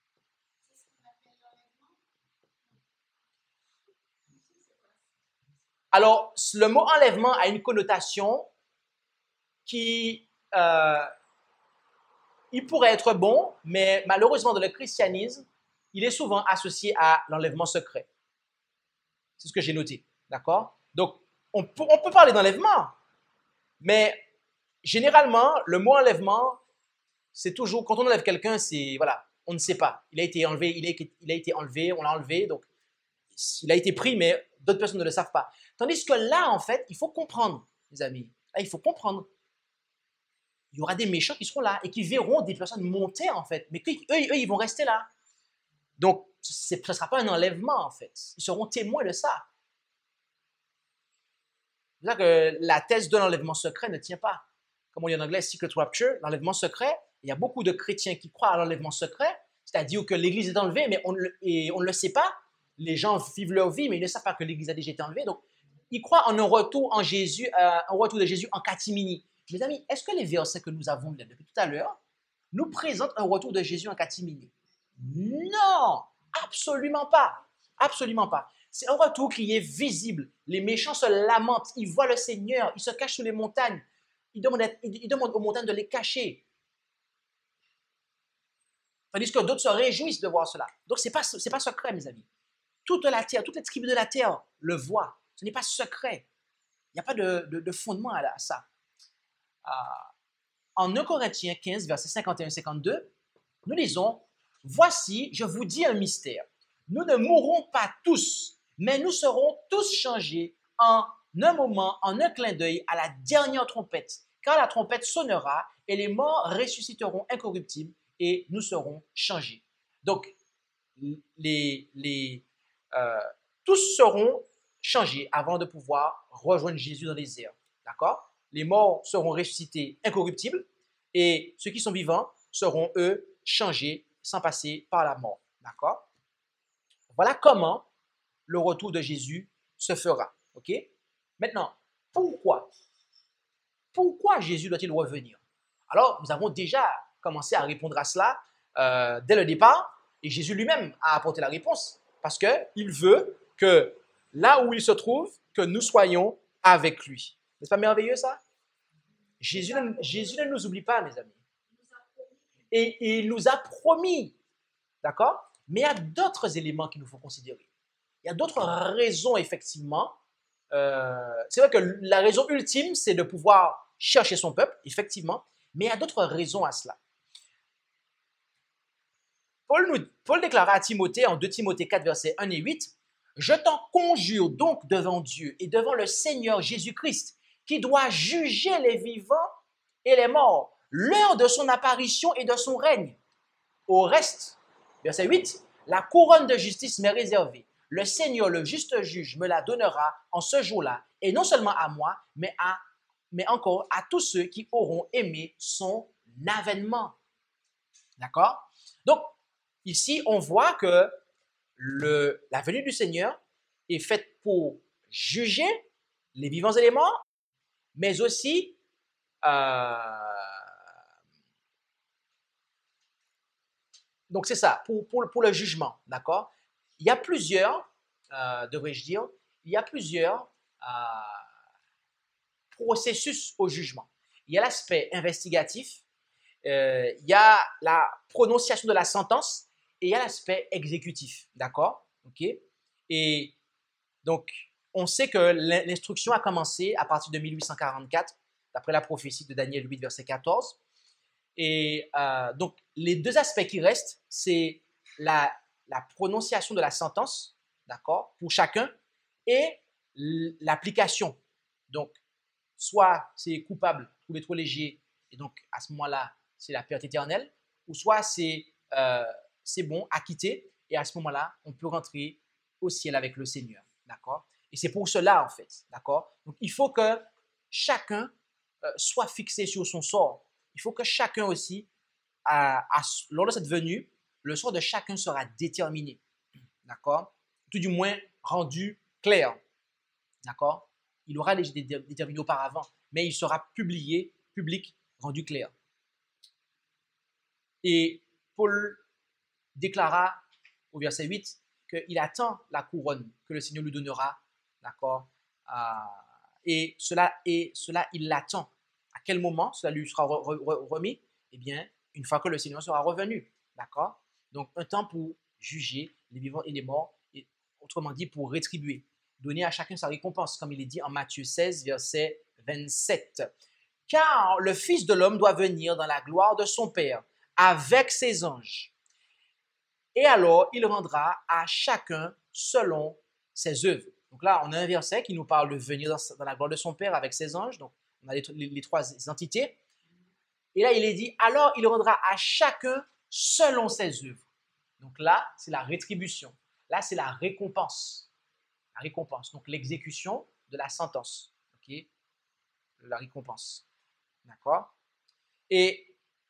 Alors, le mot enlèvement a une connotation qui, euh, il pourrait être bon, mais malheureusement dans le christianisme, il est souvent associé à l'enlèvement secret. C'est ce que j'ai noté, d'accord? Donc, on peut, on peut parler d'enlèvement, mais généralement, le mot enlèvement, c'est toujours, quand on enlève quelqu'un, c'est, voilà, on ne sait pas. Il a été enlevé, il a, il a été enlevé, on l'a enlevé, donc il a été pris, mais d'autres personnes ne le savent pas. Tandis que là, en fait, il faut comprendre, les amis. Là, il faut comprendre. Il y aura des méchants qui seront là et qui verront des personnes monter, en fait. Mais eux, eux ils vont rester là. Donc, ce ne sera pas un enlèvement, en fait. Ils seront témoins de ça. C'est ça que la thèse de l'enlèvement secret ne tient pas. Comme on dit en anglais, secret rapture, l'enlèvement secret. Il y a beaucoup de chrétiens qui croient à l'enlèvement secret, c'est-à-dire que l'Église est enlevée, mais on, et on ne le sait pas. Les gens vivent leur vie, mais ils ne savent pas que l'Église a déjà été enlevée. Donc, ils croient en un retour en Jésus, euh, un retour de Jésus en catimini. Mes amis, est-ce que les versets que nous avons depuis tout à l'heure nous présentent un retour de Jésus en catimini? Non, absolument pas. Absolument pas. C'est un retour qui est visible. Les méchants se lamentent, ils voient le Seigneur, ils se cachent sous les montagnes. Ils demandent, ils demandent aux montagnes de les cacher. Tandis que d'autres se réjouissent de voir cela. Donc, ce n'est pas, c'est pas secret, mes amis. Toute la terre, toutes les tribus de la terre le voient. Ce n'est pas secret. Il n'y a pas de, de, de fondement à, à ça. Euh, en deux Corinthiens quinze, versets cinquante et un à cinquante-deux, nous lisons « Voici, je vous dis un mystère. Nous ne mourrons pas tous, mais nous serons tous changés en un moment, en un clin d'œil, à la dernière trompette. Car la trompette sonnera et les morts ressusciteront incorruptibles et nous serons changés. » Donc, les, les, euh, tous seront changés avant de pouvoir rejoindre Jésus dans les airs. D'accord? Les morts seront ressuscités incorruptibles et ceux qui sont vivants seront, eux, changés sans passer par la mort. D'accord? Voilà comment le retour de Jésus se fera. OK? Maintenant, pourquoi? Pourquoi Jésus doit-il revenir? Alors, nous avons déjà commencé à répondre à cela euh, dès le départ et Jésus lui-même a apporté la réponse parce qu'il veut que là où il se trouve, que nous soyons avec lui. N'est-ce pas merveilleux ça? Jésus ne, Jésus ne nous oublie pas, mes amis. Et, et il nous a promis. D'accord? Mais il y a d'autres éléments qu'il nous faut considérer. Il y a d'autres raisons, effectivement, euh, c'est vrai que la raison ultime, c'est de pouvoir chercher son peuple, effectivement, mais il y a d'autres raisons à cela. Paul, nous, Paul déclara à Timothée en deux Timothée quatre, versets un et huit, « Je t'en conjure donc devant Dieu et devant le Seigneur Jésus-Christ, qui doit juger les vivants et les morts, l'heure de son apparition et de son règne. Au reste, verset huit, la couronne de justice m'est réservée. Le Seigneur, le juste juge, me la donnera en ce jour-là, et non seulement à moi, mais, à, mais encore à tous ceux qui auront aimé son avènement. » D'accord? Donc, ici, on voit que le, la venue du Seigneur est faite pour juger les vivants et les morts, mais aussi euh, donc c'est ça, pour, pour, pour le jugement, d'accord? Il y a plusieurs, euh, devrais-je dire, il y a plusieurs euh, processus au jugement. Il y a l'aspect investigatif, euh, il y a la prononciation de la sentence et il y a l'aspect exécutif, d'accord? Ok? Et donc, on sait que l'instruction a commencé à partir de mille huit cent quarante-quatre, d'après la prophétie de Daniel huit, verset quatorze. Et euh, donc, les deux aspects qui restent, c'est la, la prononciation de la sentence, d'accord, pour chacun, et l'application. Donc, soit c'est coupable, trouvé trop léger, et donc à ce moment-là, c'est la perte éternelle, ou soit c'est euh, c'est bon, acquitté, et à ce moment-là, on peut rentrer au ciel avec le Seigneur, d'accord? Et c'est pour cela, en fait, d'accord? Donc, il faut que chacun euh, soit fixé sur son sort. Il faut que chacun aussi, à, à, lors de cette venue, le sort de chacun sera déterminé, d'accord? Tout du moins rendu clair, d'accord? Il aura déjà été déterminé auparavant, mais il sera publié, public, rendu clair. Et Paul déclara au verset huit qu'il attend la couronne que le Seigneur lui donnera, d'accord? Euh, et, cela, et cela, il l'attend. À quel moment cela lui sera re, re, remis? Eh bien, une fois que le Seigneur sera revenu, d'accord? Donc, un temps pour juger les vivants et les morts, et autrement dit, pour rétribuer, donner à chacun sa récompense, comme il est dit en Matthieu seize, verset vingt-sept. Car le Fils de l'homme doit venir dans la gloire de son Père, avec ses anges. Et alors, il rendra à chacun selon ses œuvres. Donc là, on a un verset qui nous parle de venir dans, dans la gloire de son Père avec ses anges. Donc, on a les, les, les trois entités. Et là, il est dit, alors il rendra à chacun selon ses œuvres. Donc là, c'est la rétribution. Là, c'est la récompense. La récompense. Donc, l'exécution de la sentence. OK? La récompense. D'accord? Et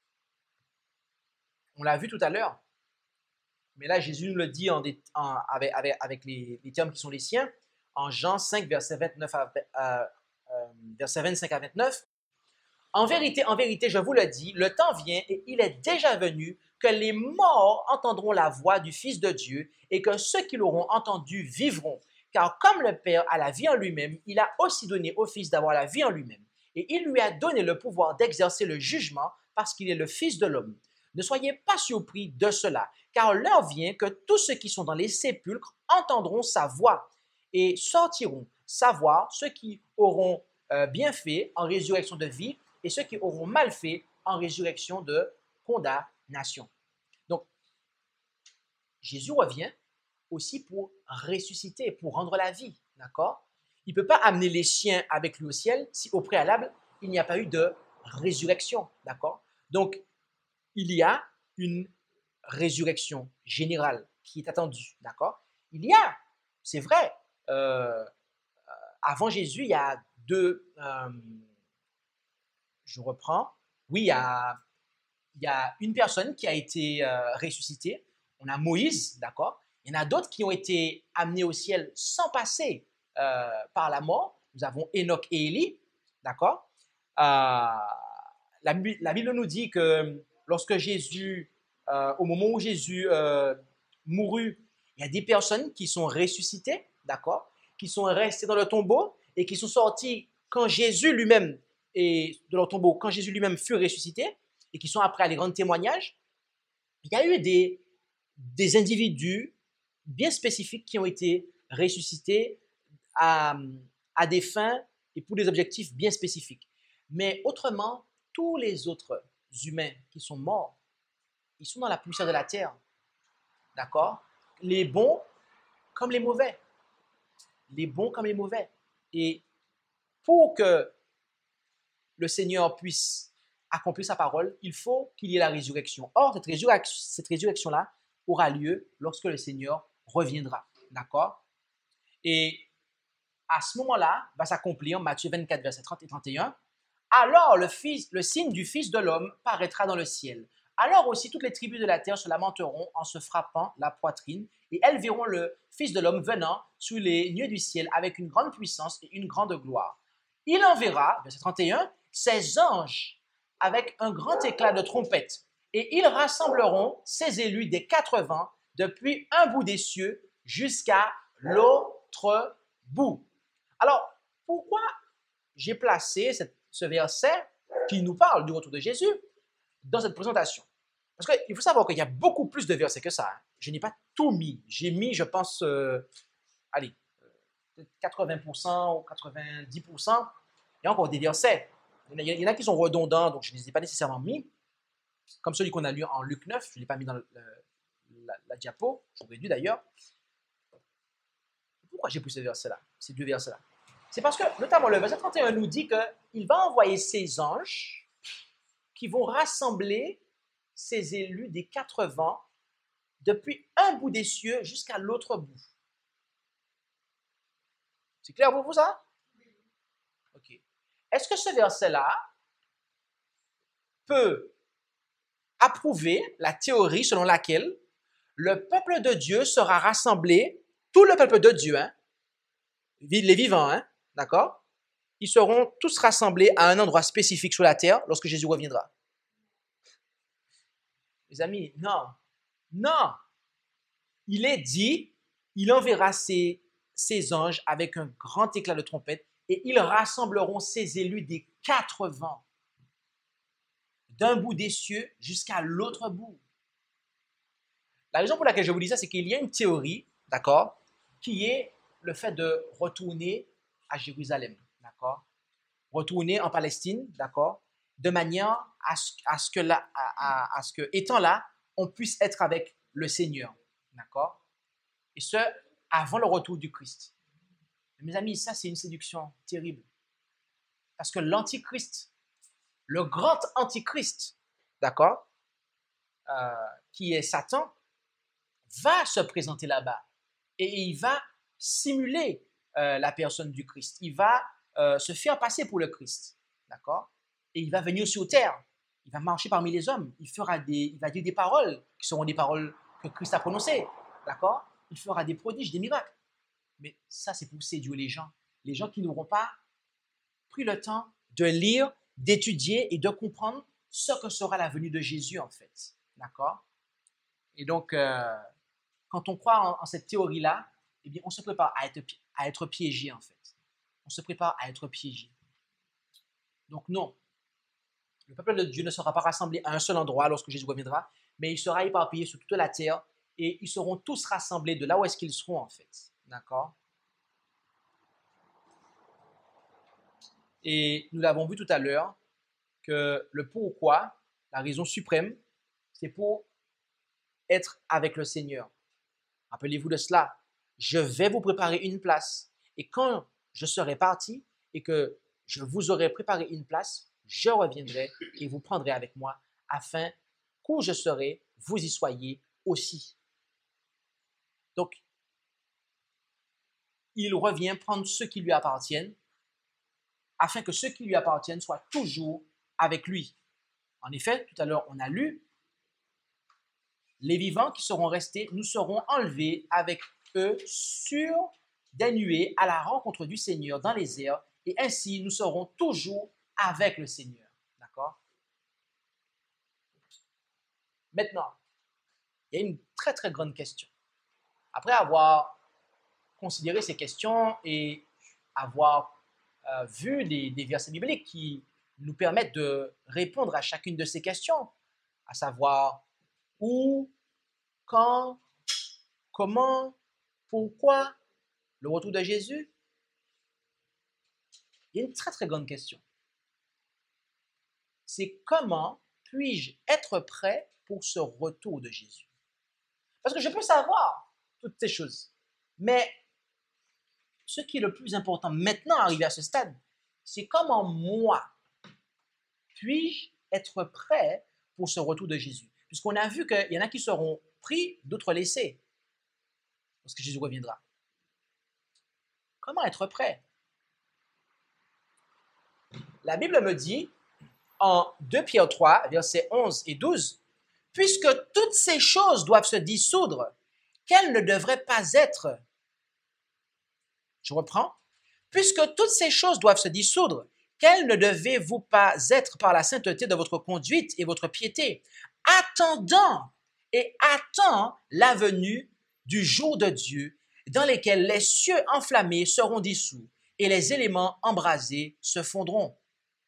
on l'a vu tout à l'heure. Mais là, Jésus nous le dit en des, en, avec, avec, avec les, les termes qui sont les siens. En Jean cinq, verset vingt-neuf à, euh, euh, verset vingt-cinq à vingt-neuf. En vérité, en vérité, je vous le dis, le temps vient et il est déjà venu que les morts entendront la voix du Fils de Dieu et que ceux qui l'auront entendu vivront. Car comme le Père a la vie en lui-même, il a aussi donné au Fils d'avoir la vie en lui-même. Et il lui a donné le pouvoir d'exercer le jugement parce qu'il est le Fils de l'homme. Ne soyez pas surpris de cela, car l'heure vient que tous ceux qui sont dans les sépulcres entendront sa voix et sortiront, savoir ceux qui auront euh, bien fait en résurrection de vie et ceux qui auront mal fait en résurrection de condamnation. Donc, Jésus revient aussi pour ressusciter, pour rendre la vie, d'accord? Il ne peut pas amener les siens avec lui au ciel si au préalable, il n'y a pas eu de résurrection, d'accord? Donc, il y a une résurrection générale qui est attendue, d'accord? Il y a, c'est vrai, euh, avant Jésus, il y a deux, euh, je reprends, oui, il y a, il y a une personne qui a été euh, ressuscitée, on a Moïse, d'accord? Il y en a d'autres qui ont été amenés au ciel sans passer euh, par la mort. Nous avons Enoch et Élie, d'accord? Euh, la, la Bible nous dit que lorsque Jésus, euh, au moment où Jésus euh, mourut, il y a des personnes qui sont ressuscitées, d'accord, qui sont restées dans le tombeau et qui sont sorties quand Jésus lui-même est de leur tombeau, quand Jésus lui-même fut ressuscité et qui sont après allés rendre témoignage. Il y a eu des, des individus bien spécifiques qui ont été ressuscités à, à des fins et pour des objectifs bien spécifiques. Mais autrement, tous les autres humains qui sont morts, ils sont dans la poussière de la terre. D'accord? Les bons comme les mauvais. Les bons comme les mauvais. Et pour que le Seigneur puisse accomplir sa parole, il faut qu'il y ait la résurrection. Or, cette, résurrection, cette résurrection-là aura lieu lorsque le Seigneur reviendra. D'accord? Et à ce moment-là, va s'accomplir Matthieu vingt-quatre, versets trente et trente et un. Alors le, fils, le signe du Fils de l'homme paraîtra dans le ciel. Alors aussi toutes les tribus de la terre se lamenteront en se frappant la poitrine, et elles verront le Fils de l'homme venant sous les nuées du ciel avec une grande puissance et une grande gloire. Il enverra, verset trente et un, ses anges avec un grand éclat de trompette, et ils rassembleront ses élus des quatre vents depuis un bout des cieux jusqu'à l'autre bout. Alors, pourquoi j'ai placé cette, ce verset qui nous parle du retour de Jésus dans cette présentation? Parce qu'il faut savoir qu'il y a beaucoup plus de versets que ça. Hein. Je n'ai pas tout mis. J'ai mis, je pense, euh, allez, quatre-vingts pour cent ou quatre-vingt-dix pour cent. Il y a encore des versets. Il y en a, il y en a qui sont redondants, donc je ne les ai pas nécessairement mis. Comme celui qu'on a lu en Luc neuf, je ne l'ai pas mis dans le, le, la, la diapo. J'aurais dû d'ailleurs. Pourquoi j'ai pris ce verset-là, ces deux versets-là? C'est parce que, notamment, le verset trente et un nous dit qu'il va envoyer ses anges qui vont rassembler ses élus des quatre vents depuis un bout des cieux jusqu'à l'autre bout. C'est clair pour vous, ça? OK. Est-ce que ce verset-là peut approuver la théorie selon laquelle le peuple de Dieu sera rassemblé, tout le peuple de Dieu, hein, les vivants, hein, d'accord? Ils seront tous rassemblés à un endroit spécifique sur la terre lorsque Jésus reviendra. Mes amis, non, non. Il est dit, il enverra ses, ses anges avec un grand éclat de trompette et ils rassembleront ses élus des quatre vents, d'un bout des cieux jusqu'à l'autre bout. La raison pour laquelle je vous dis ça, c'est qu'il y a une théorie, d'accord, qui est le fait de retourner à Jérusalem, d'accord, retourner en Palestine, d'accord, de manière à ce, à ce que, là, à, à, à ce que, étant là, on puisse être avec le Seigneur, d'accord, et ce, avant le retour du Christ. Mes amis, ça, c'est une séduction terrible, parce que l'Antichrist, le grand Antichrist, d'accord, euh, qui est Satan, va se présenter là-bas et il va simuler euh, la personne du Christ. Il va euh, se faire passer pour le Christ, d'accord? Et il va venir sur terre. Il va marcher parmi les hommes. Il fera des, il va dire des paroles qui seront des paroles que Christ a prononcées, d'accord? Il fera des prodiges, des miracles. Mais ça, c'est pour séduire les gens. Les gens qui n'auront pas pris le temps de lire, d'étudier et de comprendre ce que sera la venue de Jésus, en fait, d'accord? Et donc, euh, quand on croit en, en cette théorie-là, eh bien, on se prépare à être, à être piégé, en fait. On se prépare à être piégé. Donc, non. Le peuple de Dieu ne sera pas rassemblé à un seul endroit lorsque Jésus reviendra, mais il sera éparpillé sur toute la terre et ils seront tous rassemblés de là où est-ce qu'ils seront, en fait. D'accord? Et nous l'avons vu tout à l'heure que le pourquoi, la raison suprême, c'est pour être avec le Seigneur. Rappelez-vous de cela. Je vais vous préparer une place. Et quand je serai parti et que je vous aurai préparé une place, je reviendrai et vous prendrez avec moi afin qu'où je serai, vous y soyez aussi. Donc, il revient prendre ceux qui lui appartiennent afin que ceux qui lui appartiennent soient toujours avec lui. En effet, tout à l'heure, on a lu les vivants qui seront restés, nous serons enlevés avec eux sur des nuées à la rencontre du Seigneur dans les airs, et ainsi nous serons toujours avec le Seigneur. D'accord? Maintenant, il y a une très très grande question. Après avoir considéré ces questions et avoir euh, vu des, des versets bibliques qui nous permettent de répondre à chacune de ces questions, à savoir où, quand, comment, pourquoi le retour de Jésus, Il y a une très très grande question. C'est comment puis-je être prêt pour ce retour de Jésus? Parce que je peux savoir toutes ces choses, mais ce qui est le plus important maintenant, arrivé à ce stade, c'est comment moi puis-je être prêt pour ce retour de Jésus? Puisqu'on a vu qu'il y en a qui seront pris, d'autres laissés, lorsque Jésus reviendra. Comment être prêt? La Bible me dit, en deux Pierre trois, versets onze et douze, « Puisque toutes ces choses doivent se dissoudre, qu'elles ne devraient pas être. » Je reprends. « Puisque toutes ces choses doivent se dissoudre, quelles ne devez-vous pas être par la sainteté de votre conduite et votre piété, attendant et attend la venue du jour de Dieu, dans lesquels les cieux enflammés seront dissous et les éléments embrasés se fondront. »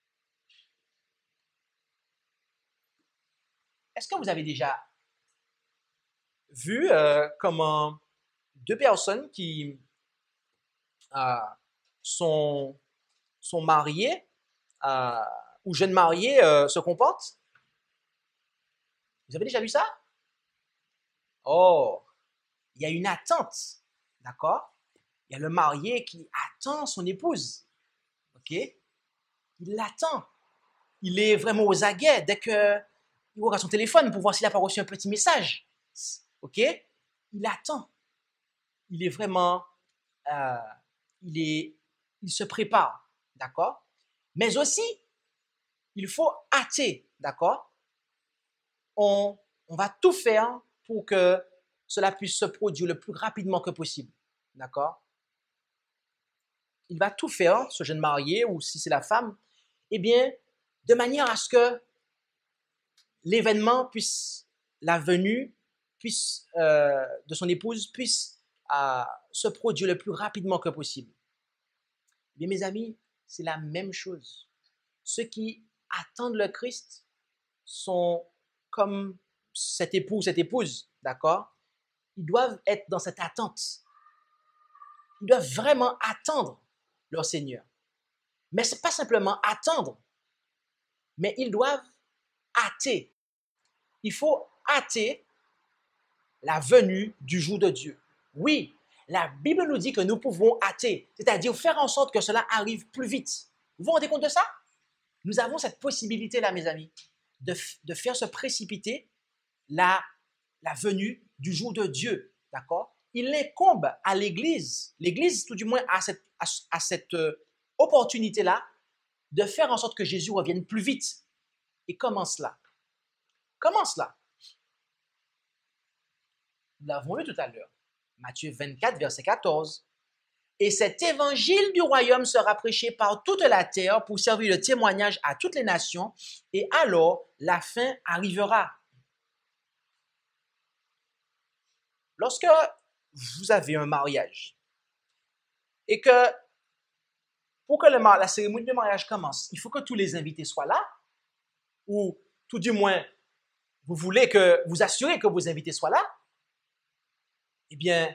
Est-ce que vous avez déjà vu euh, comment deux personnes qui euh, sont, sont mariées euh, ou jeunes mariés euh, se comportent? Vous avez déjà vu ça? Oh, il y a une attente, d'accord? Il y a le marié qui attend son épouse, ok? Il l'attend. Il est vraiment aux aguets dès que il aura son téléphone pour voir s'il n'a pas reçu un petit message, ok? Il attend. Il est vraiment, euh, il est, il se prépare, d'accord? Mais aussi, il faut hâter, d'accord? On, on va tout faire pour que cela puisse se produire le plus rapidement que possible, d'accord? Il va tout faire, ce jeune marié, ou si c'est la femme, eh bien, de manière à ce que l'événement puisse, la venue puisse, euh, de son épouse puisse euh, se produire le plus rapidement que possible. Bien, mes amis, c'est la même chose. Ceux qui attendent le Christ sont comme cet époux, cette épouse, d'accord? Ils doivent être dans cette attente. Ils doivent vraiment attendre leur Seigneur. Mais ce n'est pas simplement attendre, mais ils doivent hâter. Il faut hâter la venue du jour de Dieu. Oui, la Bible nous dit que nous pouvons hâter, c'est-à-dire faire en sorte que cela arrive plus vite. Vous vous rendez compte de ça? Nous avons cette possibilité-là, mes amis, de, de faire se précipiter la, la venue du jour de Dieu, d'accord? Il incombe à l'Église, l'Église tout du moins a cette, à, à cette euh, opportunité-là de faire en sorte que Jésus revienne plus vite. Et comment cela? Comment cela? Nous l'avons lu tout à l'heure. Matthieu vingt-quatre, verset quatorze. « Et cet évangile du royaume sera prêché par toute la terre pour servir de témoignage à toutes les nations, et alors la fin arrivera. » Lorsque vous avez un mariage et que pour que le, la cérémonie de mariage commence, il faut que tous les invités soient là, ou tout du moins, vous voulez que vous assurez que vos invités soient là, eh bien,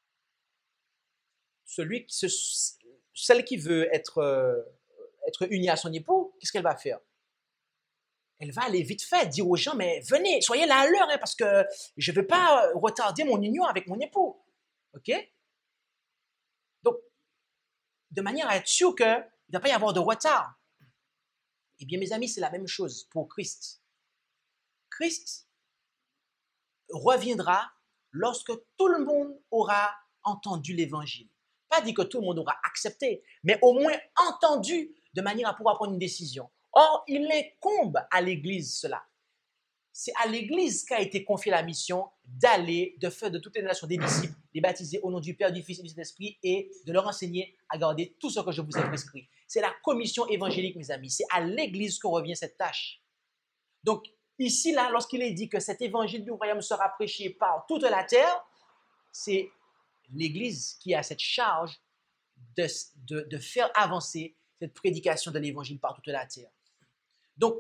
celui, ce, celle qui veut être, euh, être unie à son époux, qu'est-ce qu'elle va faire? Elle va aller vite fait dire aux gens, mais venez, soyez là à l'heure, hein, parce que je ne veux pas retarder mon union avec mon époux. OK? Donc, de manière à être sûr qu'il ne va pas y avoir de retard. Eh bien, mes amis, c'est la même chose pour Christ. Christ reviendra lorsque tout le monde aura entendu l'évangile. Pas dit que tout le monde aura accepté, mais au moins entendu de manière à pouvoir prendre une décision. Or, il incombe à l'Église cela. C'est à l'Église qu'a été confiée la mission d'aller, de faire de toutes les nations des disciples, les baptiser au nom du Père, du Fils et du Saint-Esprit et de leur enseigner à garder tout ce que je vous ai prescrit. C'est la commission évangélique, mes amis. C'est à l'Église que revient cette tâche. Donc, ici, là, lorsqu'il est dit que cet évangile du royaume sera prêché par toute la terre, c'est l'Église qui a cette charge de, de, de faire avancer cette prédication de l'évangile par toute la terre. Donc,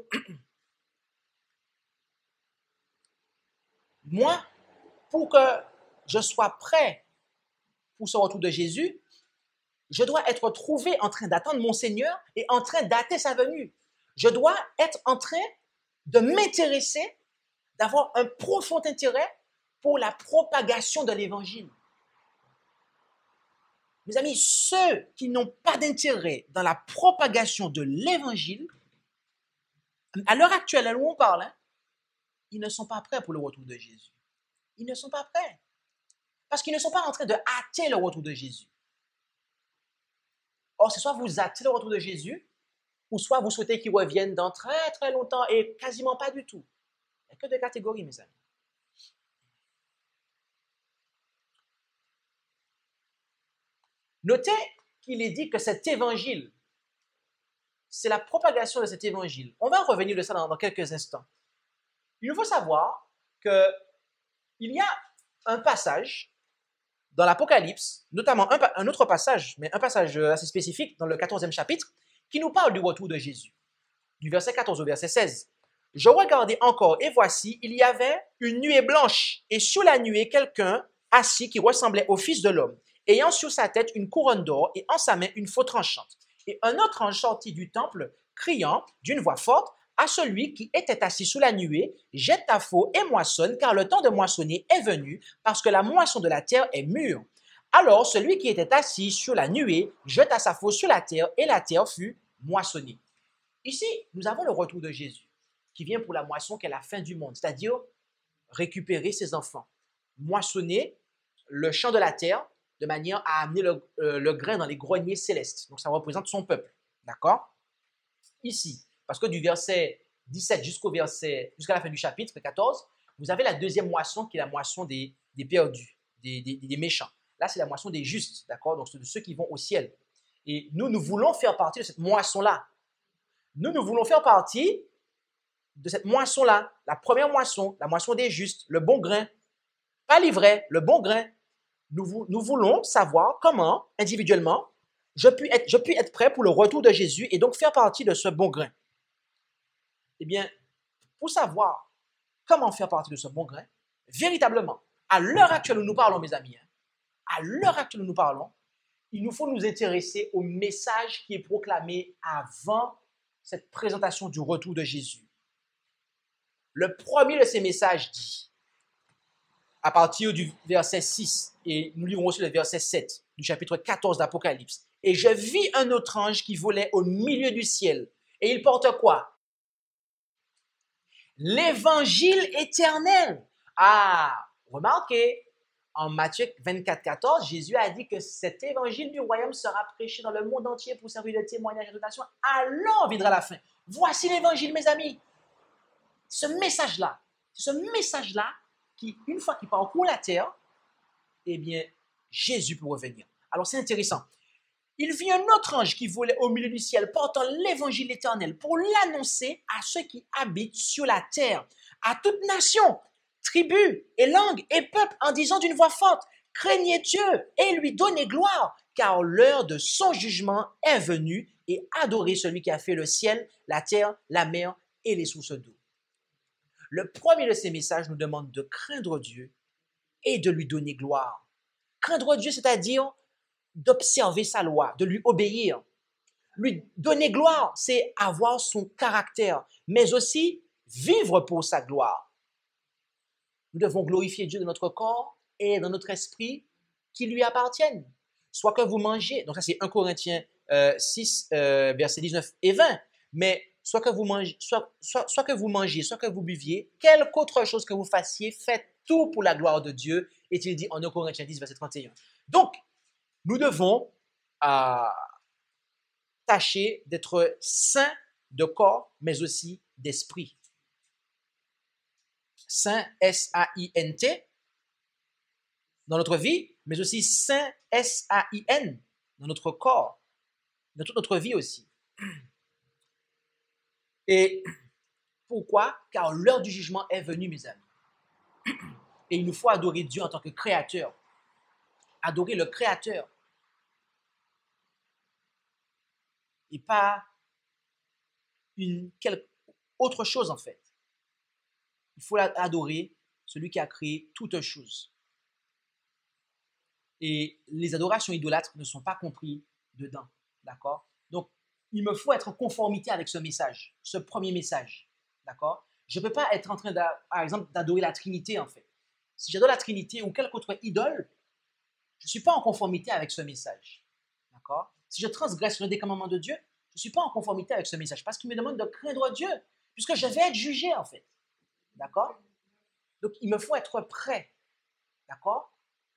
moi, pour que je sois prêt pour ce retour de Jésus, Je dois être trouvé en train d'attendre mon Seigneur et en train d'attendre sa venue. Je dois être en train de m'intéresser, d'avoir un profond intérêt pour la propagation de l'Évangile. Mes amis, ceux qui n'ont pas d'intérêt dans la propagation de l'Évangile, à l'heure actuelle, à l'heure où on parle, hein, ils ne sont pas prêts pour le retour de Jésus. Ils ne sont pas prêts. Parce qu'ils ne sont pas en train de hâter le retour de Jésus. Or, c'est soit vous hâtez le retour de Jésus, ou soit vous souhaitez qu'il revienne dans très très longtemps et quasiment pas du tout. Il n'y a que deux catégories, mes amis. Notez qu'il est dit que cet évangile, c'est la propagation de cet évangile. On va revenir de ça dans, dans quelques instants. Il faut savoir qu'il y a un passage dans l'Apocalypse, notamment un, un autre passage, mais un passage assez spécifique dans le quatorzième chapitre, qui nous parle du retour de Jésus, du verset quatorze au verset seize. Je regardais encore et voici, il y avait une nuée blanche et sous la nuée quelqu'un assis qui ressemblait au Fils de l'homme, ayant sur sa tête une couronne d'or et en sa main une faux tranchante. Et un autre ange sortit du temple, criant d'une voix forte à celui qui était assis sous la nuée, jette ta faux et moissonne, car le temps de moissonner est venu, parce que la moisson de la terre est mûre. Alors celui qui était assis sur la nuée jeta sa faux sur la terre, et la terre fut moissonnée. Ici, nous avons le retour de Jésus, qui vient pour la moisson qui est la fin du monde, c'est-à-dire récupérer ses enfants, moissonner le champ de la terre, de manière à amener le, euh, le grain dans les greniers célestes. Donc, ça représente son peuple. D'accord? Ici, parce que du verset dix-sept jusqu'au verset, jusqu'à la fin du chapitre quatorze, vous avez la deuxième moisson qui est la moisson des, des perdus, des, des, des méchants. Là, c'est la moisson des justes. D'accord? Donc, c'est de ceux qui vont au ciel. Et nous, nous voulons faire partie de cette moisson-là. Nous, nous voulons faire partie de cette moisson-là. La première moisson, la moisson des justes, le bon grain. Pas l'ivraie, le bon grain. Nous, nous voulons savoir comment, individuellement, je puis, être, je puis être prêt pour le retour de Jésus et donc faire partie de ce bon grain. Eh bien, pour savoir comment faire partie de ce bon grain, véritablement, à l'heure actuelle où nous parlons, mes amis, hein, à l'heure actuelle où nous parlons, il nous faut nous intéresser au message qui est proclamé avant cette présentation du retour de Jésus. Le premier de ces messages dit, à partir du verset six, et nous lirons aussi le verset sept du chapitre quatorze d'Apocalypse. Et je vis un autre ange qui volait au milieu du ciel. Et il porte quoi? L'évangile éternel. Ah, remarquez, en Matthieu vingt-quatre, quatorze, Jésus a dit que cet évangile du royaume sera prêché dans le monde entier pour servir de témoignage à toute nation. Alors viendra la fin. Voici l'évangile, mes amis. Ce message-là, ce message-là qui, une fois qu'il parcourt la terre, eh bien, Jésus peut revenir. Alors, c'est intéressant. Il vit un autre ange qui volait au milieu du ciel, portant l'évangile éternel pour l'annoncer à ceux qui habitent sur la terre, à toute nation, tribu et langue et peuple, en disant d'une voix forte, craignez Dieu et lui donnez gloire, car l'heure de son jugement est venue, et adorez celui qui a fait le ciel, la terre, la mer et les sources d'eau. Le premier de ces messages nous demande de craindre Dieu et de lui donner gloire. Craindre Dieu, c'est-à-dire d'observer sa loi, de lui obéir. Lui donner gloire, c'est avoir son caractère, mais aussi vivre pour sa gloire. Nous devons glorifier Dieu dans notre corps et dans notre esprit qui lui appartiennent. Soit que vous mangez, donc ça c'est un Corinthiens euh, six, euh, versets dix-neuf et vingt, mais soit que vous mangez, soit, soit, soit que vous mangiez, soit que vous buviez, quelque autre chose que vous fassiez, faites tout pour la gloire de Dieu, est-il dit en un Corinthiens dix, verset trente et un. Donc, nous devons euh, tâcher d'être saints de corps, mais aussi d'esprit. Saint, S A I N T, dans notre vie, mais aussi saint, S A I N, dans notre corps, dans toute notre vie aussi. Et pourquoi? Car l'heure du jugement est venue, mes amis. Et il nous faut adorer Dieu en tant que créateur. Adorer le créateur. Et pas une quelque autre chose en fait. Il faut adorer celui qui a créé toutes choses. Et les adorations idolâtres ne sont pas comprises dedans. D'accord? Donc, il me faut être en conformité avec ce message, ce premier message. D'accord? Je ne peux pas être en train, par exemple, d'adorer la Trinité, en fait. Si j'adore la Trinité ou quelque autre idole, je ne suis pas en conformité avec ce message. D'accord? Si je transgresse l'un des commandements de Dieu, je ne suis pas en conformité avec ce message parce qu'il me demande de craindre Dieu, puisque je vais être jugé, en fait. D'accord? Donc, il me faut être prêt. D'accord?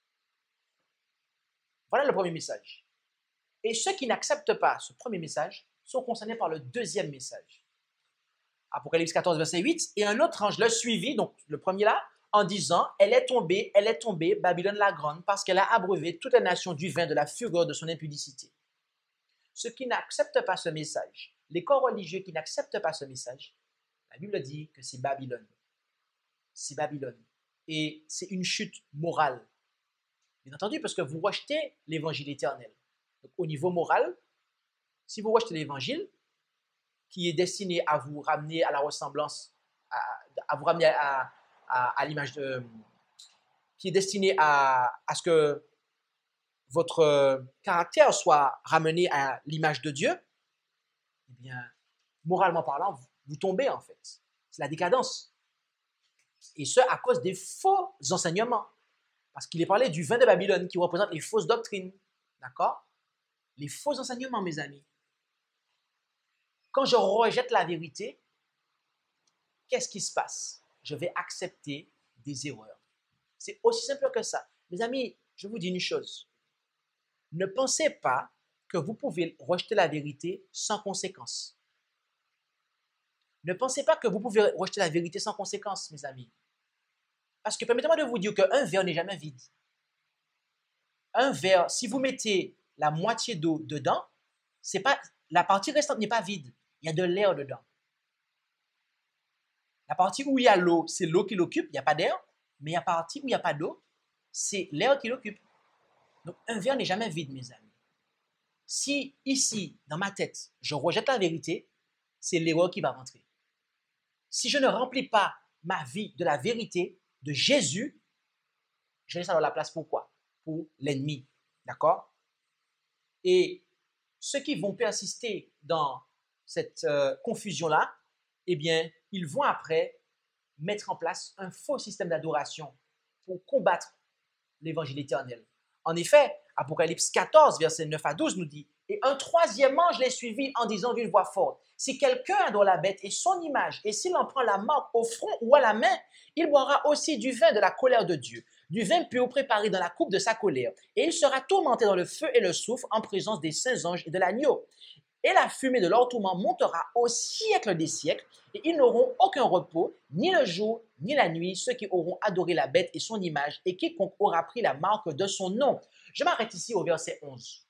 Voilà le premier message. Et ceux qui n'acceptent pas ce premier message sont concernés par le deuxième message. Apocalypse quatorze, verset huit. Et un autre ange le suivit, donc le premier là, en disant, elle est tombée, elle est tombée, Babylone la grande, parce qu'elle a abreuvé toute la nation du vin de la fureur de son impudicité. Ceux qui n'acceptent pas ce message, les corps religieux qui n'acceptent pas ce message, la Bible dit que c'est Babylone. C'est Babylone. Et c'est une chute morale. Bien entendu, parce que vous rejetez l'évangile éternel. Donc, au niveau moral, si vous rejetez l'évangile, qui est destiné à vous ramener à la ressemblance, à, à vous ramener à, à, à l'image de... qui est destiné à, à ce que votre caractère soit ramené à l'image de Dieu, eh bien, moralement parlant, vous, vous tombez en fait. C'est la décadence. Et ce, à cause des faux enseignements. Parce qu'il est parlé du vin de Babylone qui représente les fausses doctrines. D'accord? Les faux enseignements, mes amis. Quand je rejette la vérité, qu'est-ce qui se passe? Je vais accepter des erreurs. C'est aussi simple que ça. Mes amis, je vous dis une chose. Ne pensez pas que vous pouvez rejeter la vérité sans conséquence. Ne pensez pas que vous pouvez rejeter la vérité sans conséquence, mes amis. Parce que permettez-moi de vous dire qu'un verre n'est jamais vide. Un verre, si vous mettez la moitié d'eau dedans, c'est pas, la partie restante n'est pas vide. Il y a de l'air dedans. La partie où il y a l'eau, c'est l'eau qui l'occupe, il n'y a pas d'air. Mais la partie où il n'y a pas d'eau, c'est l'air qui l'occupe. Donc, un verre n'est jamais vide, mes amis. Si, ici, dans ma tête, je rejette la vérité, c'est l'erreur qui va rentrer. Si je ne remplis pas ma vie de la vérité, de Jésus, je laisse alors la place pour quoi? Pour l'ennemi. D'accord? Et ceux qui vont persister dans cette euh, confusion-là, eh bien, ils vont après mettre en place un faux système d'adoration pour combattre l'évangile éternel. En effet, Apocalypse quatorze, versets neuf à douze nous dit « Et un troisième ange les suivit en disant d'une voix forte, « Si quelqu'un adore la bête et son image, et s'il en prend la marque au front ou à la main, il boira aussi du vin de la colère de Dieu, du vin pur préparé dans la coupe de sa colère, et il sera tourmenté dans le feu et le soufre en présence des saints anges et de l'agneau. Et la fumée de leur tourment montera au siècle des siècles, et ils n'auront aucun repos, ni le jour, ni la nuit, ceux qui auront adoré la bête et son image, et quiconque aura pris la marque de son nom. » Je m'arrête ici au verset onze.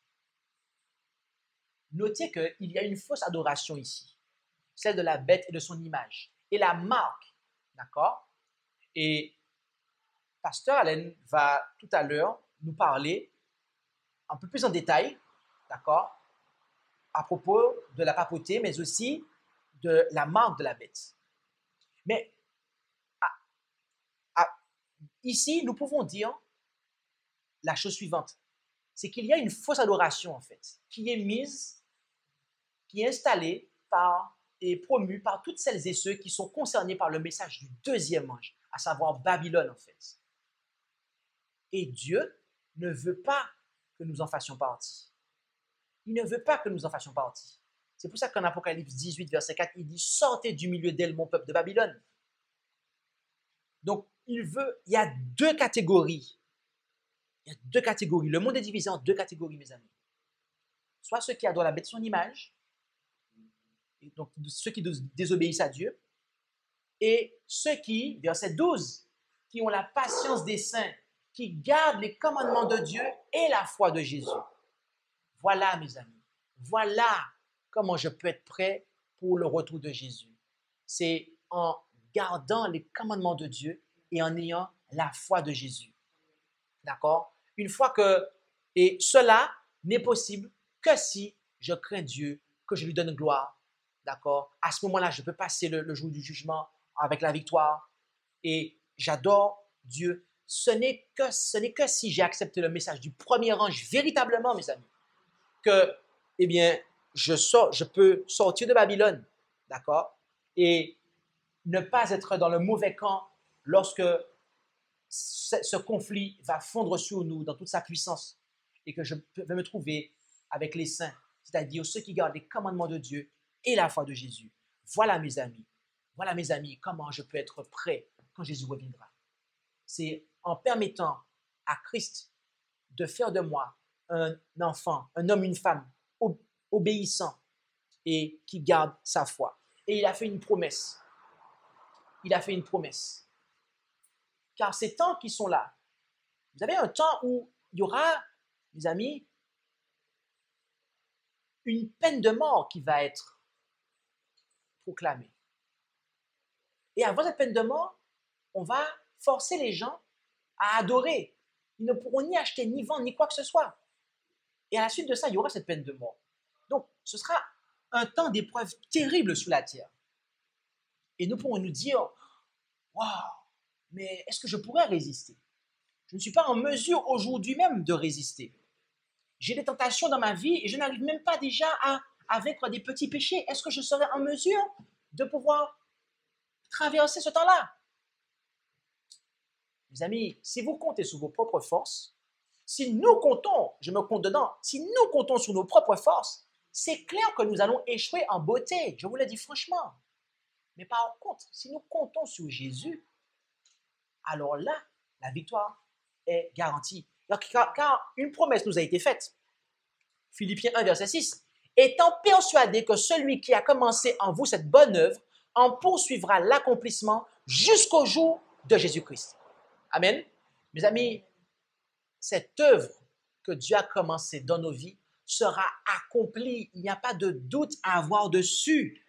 Notez qu'il y a une fausse adoration ici, celle de la bête et de son image, et la marque, d'accord? Et Pasteur Allen va tout à l'heure nous parler un peu plus en détail, d'accord, à propos de la papauté, mais aussi de la marque de la bête. Mais à, à, ici, nous pouvons dire la chose suivante, c'est qu'il y a une fausse adoration, en fait, qui est mise, qui est installée par et promue par toutes celles et ceux qui sont concernés par le message du deuxième ange, à savoir Babylone, en fait. Et Dieu ne veut pas que nous en fassions partie. Il ne veut pas que nous en fassions partie. C'est pour ça qu'en Apocalypse dix-huit, verset quatre, il dit « Sortez du milieu d'elle, mon peuple de Babylone ». Donc, il veut, il y a deux catégories. Il y a deux catégories. Le monde est divisé en deux catégories, mes amis. Soit ceux qui adorent la bête de son image, et donc ceux qui désobéissent à Dieu, et ceux qui, verset douze, qui ont la patience des saints, qui gardent les commandements de Dieu et la foi de Jésus. Voilà, mes amis. Voilà comment je peux être prêt pour le retour de Jésus. C'est en gardant les commandements de Dieu et en ayant la foi de Jésus. D'accord? Une fois que, et cela n'est possible que si je crains Dieu, que je lui donne gloire. D'accord? À ce moment-là, je peux passer le, le jour du jugement avec la victoire. Et j'adore Dieu. Ce n'est que, ce n'est que si j'ai accepté le message du premier ange véritablement, mes amis. que, eh bien, je, sors, je peux sortir de Babylone, d'accord, et ne pas être dans le mauvais camp lorsque ce, ce conflit va fondre sur nous dans toute sa puissance et que je vais me trouver avec les saints, c'est-à-dire ceux qui gardent les commandements de Dieu et la foi de Jésus. Voilà mes amis, voilà mes amis, comment je peux être prêt quand Jésus reviendra. C'est en permettant à Christ de faire de moi un enfant, un homme, une femme obéissant et qui garde sa foi. Et il a fait une promesse. Il a fait une promesse. Car ces temps qui sont là, vous avez un temps où il y aura, mes amis, une peine de mort qui va être proclamée. Et avant cette peine de mort, on va forcer les gens à adorer. Ils ne pourront ni acheter, ni vendre, ni quoi que ce soit. Et à la suite de ça, il y aura cette peine de mort. Donc, ce sera un temps d'épreuve terrible sur la terre. Et nous pourrons nous dire, waouh, mais est-ce que je pourrais résister? Je ne suis pas en mesure aujourd'hui même de résister. J'ai des tentations dans ma vie et je n'arrive même pas déjà à, à vaincre des petits péchés. Est-ce que je serai en mesure de pouvoir traverser ce temps-là? Mes amis, si vous comptez sur vos propres forces, si nous comptons, je me compte dedans, si nous comptons sur nos propres forces, c'est clair que nous allons échouer en beauté. Je vous le dis franchement. Mais par contre, si nous comptons sur Jésus, alors là, la victoire est garantie. Car, car une promesse nous a été faite. Philippiens un, verset six. Étant persuadé que celui qui a commencé en vous cette bonne œuvre en poursuivra l'accomplissement jusqu'au jour de Jésus-Christ. Amen. Mes amis, cette œuvre que Dieu a commencée dans nos vies sera accomplie. Il n'y a pas de doute à avoir dessus.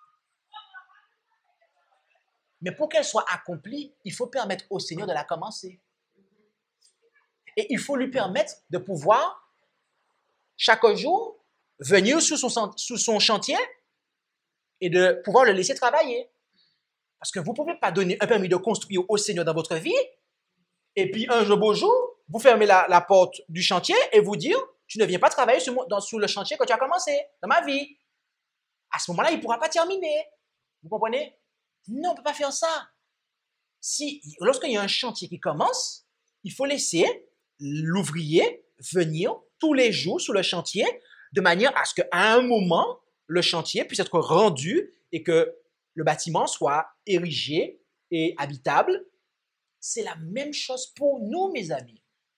Mais pour qu'elle soit accomplie, il faut permettre au Seigneur de la commencer. Et il faut lui permettre de pouvoir, chaque jour, venir sous son, sous son chantier et de pouvoir le laisser travailler. Parce que vous ne pouvez pas donner un permis de construire au Seigneur dans votre vie et puis un beau jour, vous fermez la, la porte du chantier et vous dire, tu ne viens pas travailler sur, dans, sur le chantier que tu as commencé dans ma vie. À ce moment-là, il ne pourra pas terminer. Vous comprenez? Non, on ne peut pas faire ça. Si, lorsqu'il y a un chantier qui commence, il faut laisser l'ouvrier venir tous les jours sur le chantier de manière à ce qu'à un moment, le chantier puisse être rendu et que le bâtiment soit érigé et habitable. C'est la même chose pour nous, mes amis.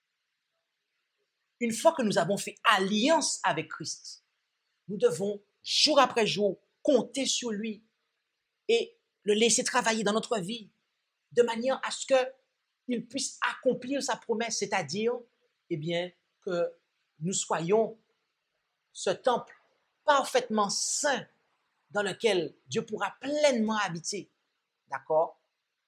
Une fois que nous avons fait alliance avec Christ, nous devons, jour après jour, compter sur lui et le laisser travailler dans notre vie de manière à ce qu'il puisse accomplir sa promesse, c'est-à-dire, eh bien, que nous soyons ce temple parfaitement saint dans lequel Dieu pourra pleinement habiter. D'accord?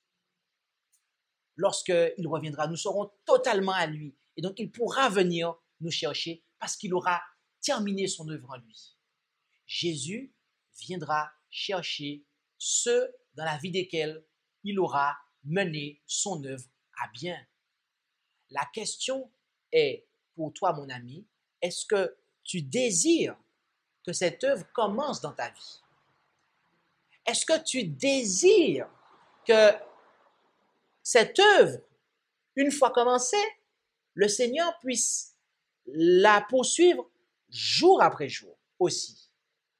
Lorsqu'il reviendra, nous serons totalement à lui. Et donc, il pourra venir nous chercher parce qu'il aura terminé son œuvre en lui. Jésus viendra chercher ceux dans la vie desquels il aura mené son œuvre à bien. La question est, pour toi, mon ami, est-ce que tu désires que cette œuvre commence dans ta vie? Est-ce que tu désires que cette œuvre, une fois commencée, le Seigneur puisse la poursuivre jour après jour aussi?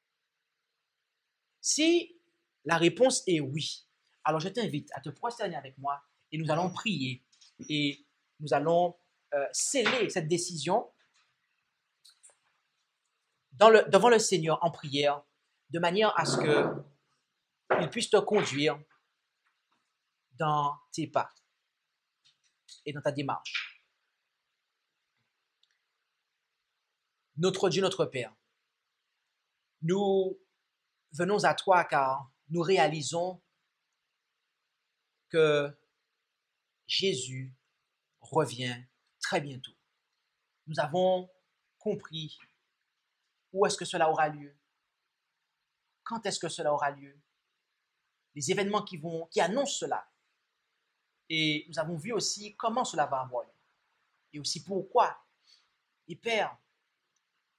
Si la réponse est oui, alors je t'invite à te prosterner avec moi et nous allons prier et nous allons euh, sceller cette décision dans le, devant le Seigneur en prière de manière à ce qu'il puisse te conduire dans tes pas et dans ta démarche. Notre Dieu, notre Père, nous venons à toi car nous réalisons que Jésus revient très bientôt. Nous avons compris où est-ce que cela aura lieu, quand est-ce que cela aura lieu, les événements qui, vont, qui annoncent cela. Et nous avons vu aussi comment cela va avoir lieu et aussi pourquoi. Et Père,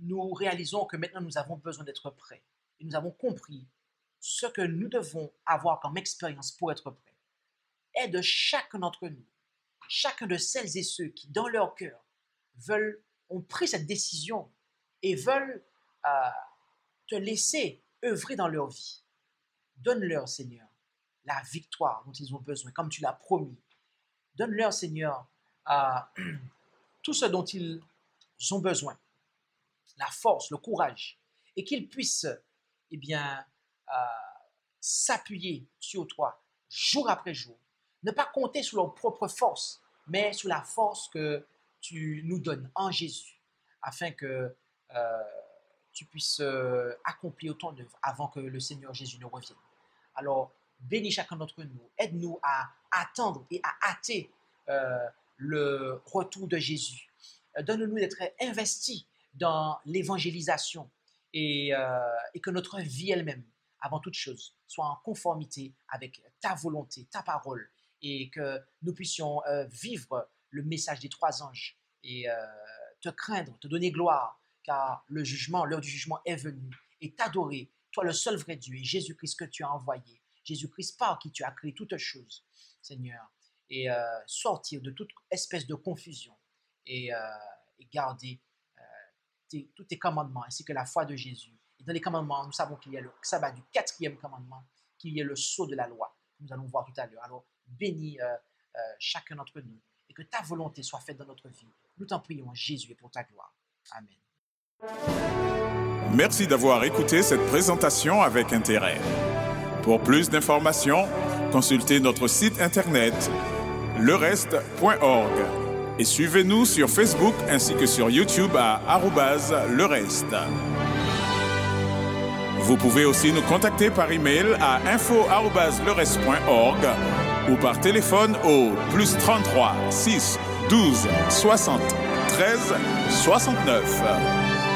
nous réalisons que maintenant nous avons besoin d'être prêts. Et nous avons compris ce que nous devons avoir comme expérience pour être prêts. Aide chacun d'entre nous, chacun de celles et ceux qui, dans leur cœur, veulent, ont pris cette décision et veulent euh, te laisser œuvrer dans leur vie. Donne-leur, Seigneur, la victoire dont ils ont besoin, comme tu l'as promis. Donne-leur, Seigneur, euh, tout ce dont ils ont besoin, la force, le courage, et qu'ils puissent eh bien, euh, s'appuyer sur toi jour après jour. Ne pas compter sur leur propre force, mais sur la force que tu nous donnes en Jésus, afin que euh, tu puisses euh, accomplir ton œuvre avant que le Seigneur Jésus ne revienne. Alors, bénis chacun d'entre nous. Aide-nous à attendre et à hâter euh, le retour de Jésus. Euh, donne-nous d'être investis dans l'évangélisation et, euh, et que notre vie elle-même, avant toute chose, soit en conformité avec ta volonté, ta parole, et que nous puissions euh, vivre le message des trois anges et euh, te craindre, te donner gloire, car le jugement, l'heure du jugement est venue, et t'adorer, toi le seul vrai Dieu, et Jésus-Christ que tu as envoyé, Jésus-Christ par qui tu as créé toutes choses, Seigneur, et euh, sortir de toute espèce de confusion et, euh, et garder euh, tes, tous tes commandements ainsi que la foi de Jésus. Et dans les commandements, nous savons qu'il y a le sabbat du quatrième commandement, qu'il y a le sceau de la loi, que nous allons voir tout à l'heure. Alors, bénis euh, euh, chacun d'entre nous et que ta volonté soit faite dans notre vie. Nous t'en prions, Jésus, et pour ta gloire. Amen. Merci d'avoir écouté cette présentation avec intérêt. Pour plus d'informations, consultez notre site internet le reste point org et suivez-nous sur Facebook ainsi que sur YouTube à arobase le reste. Vous pouvez aussi nous contacter par email à info arobase le reste point org ou par téléphone au plus trente-trois six douze soixante treize soixante-neuf.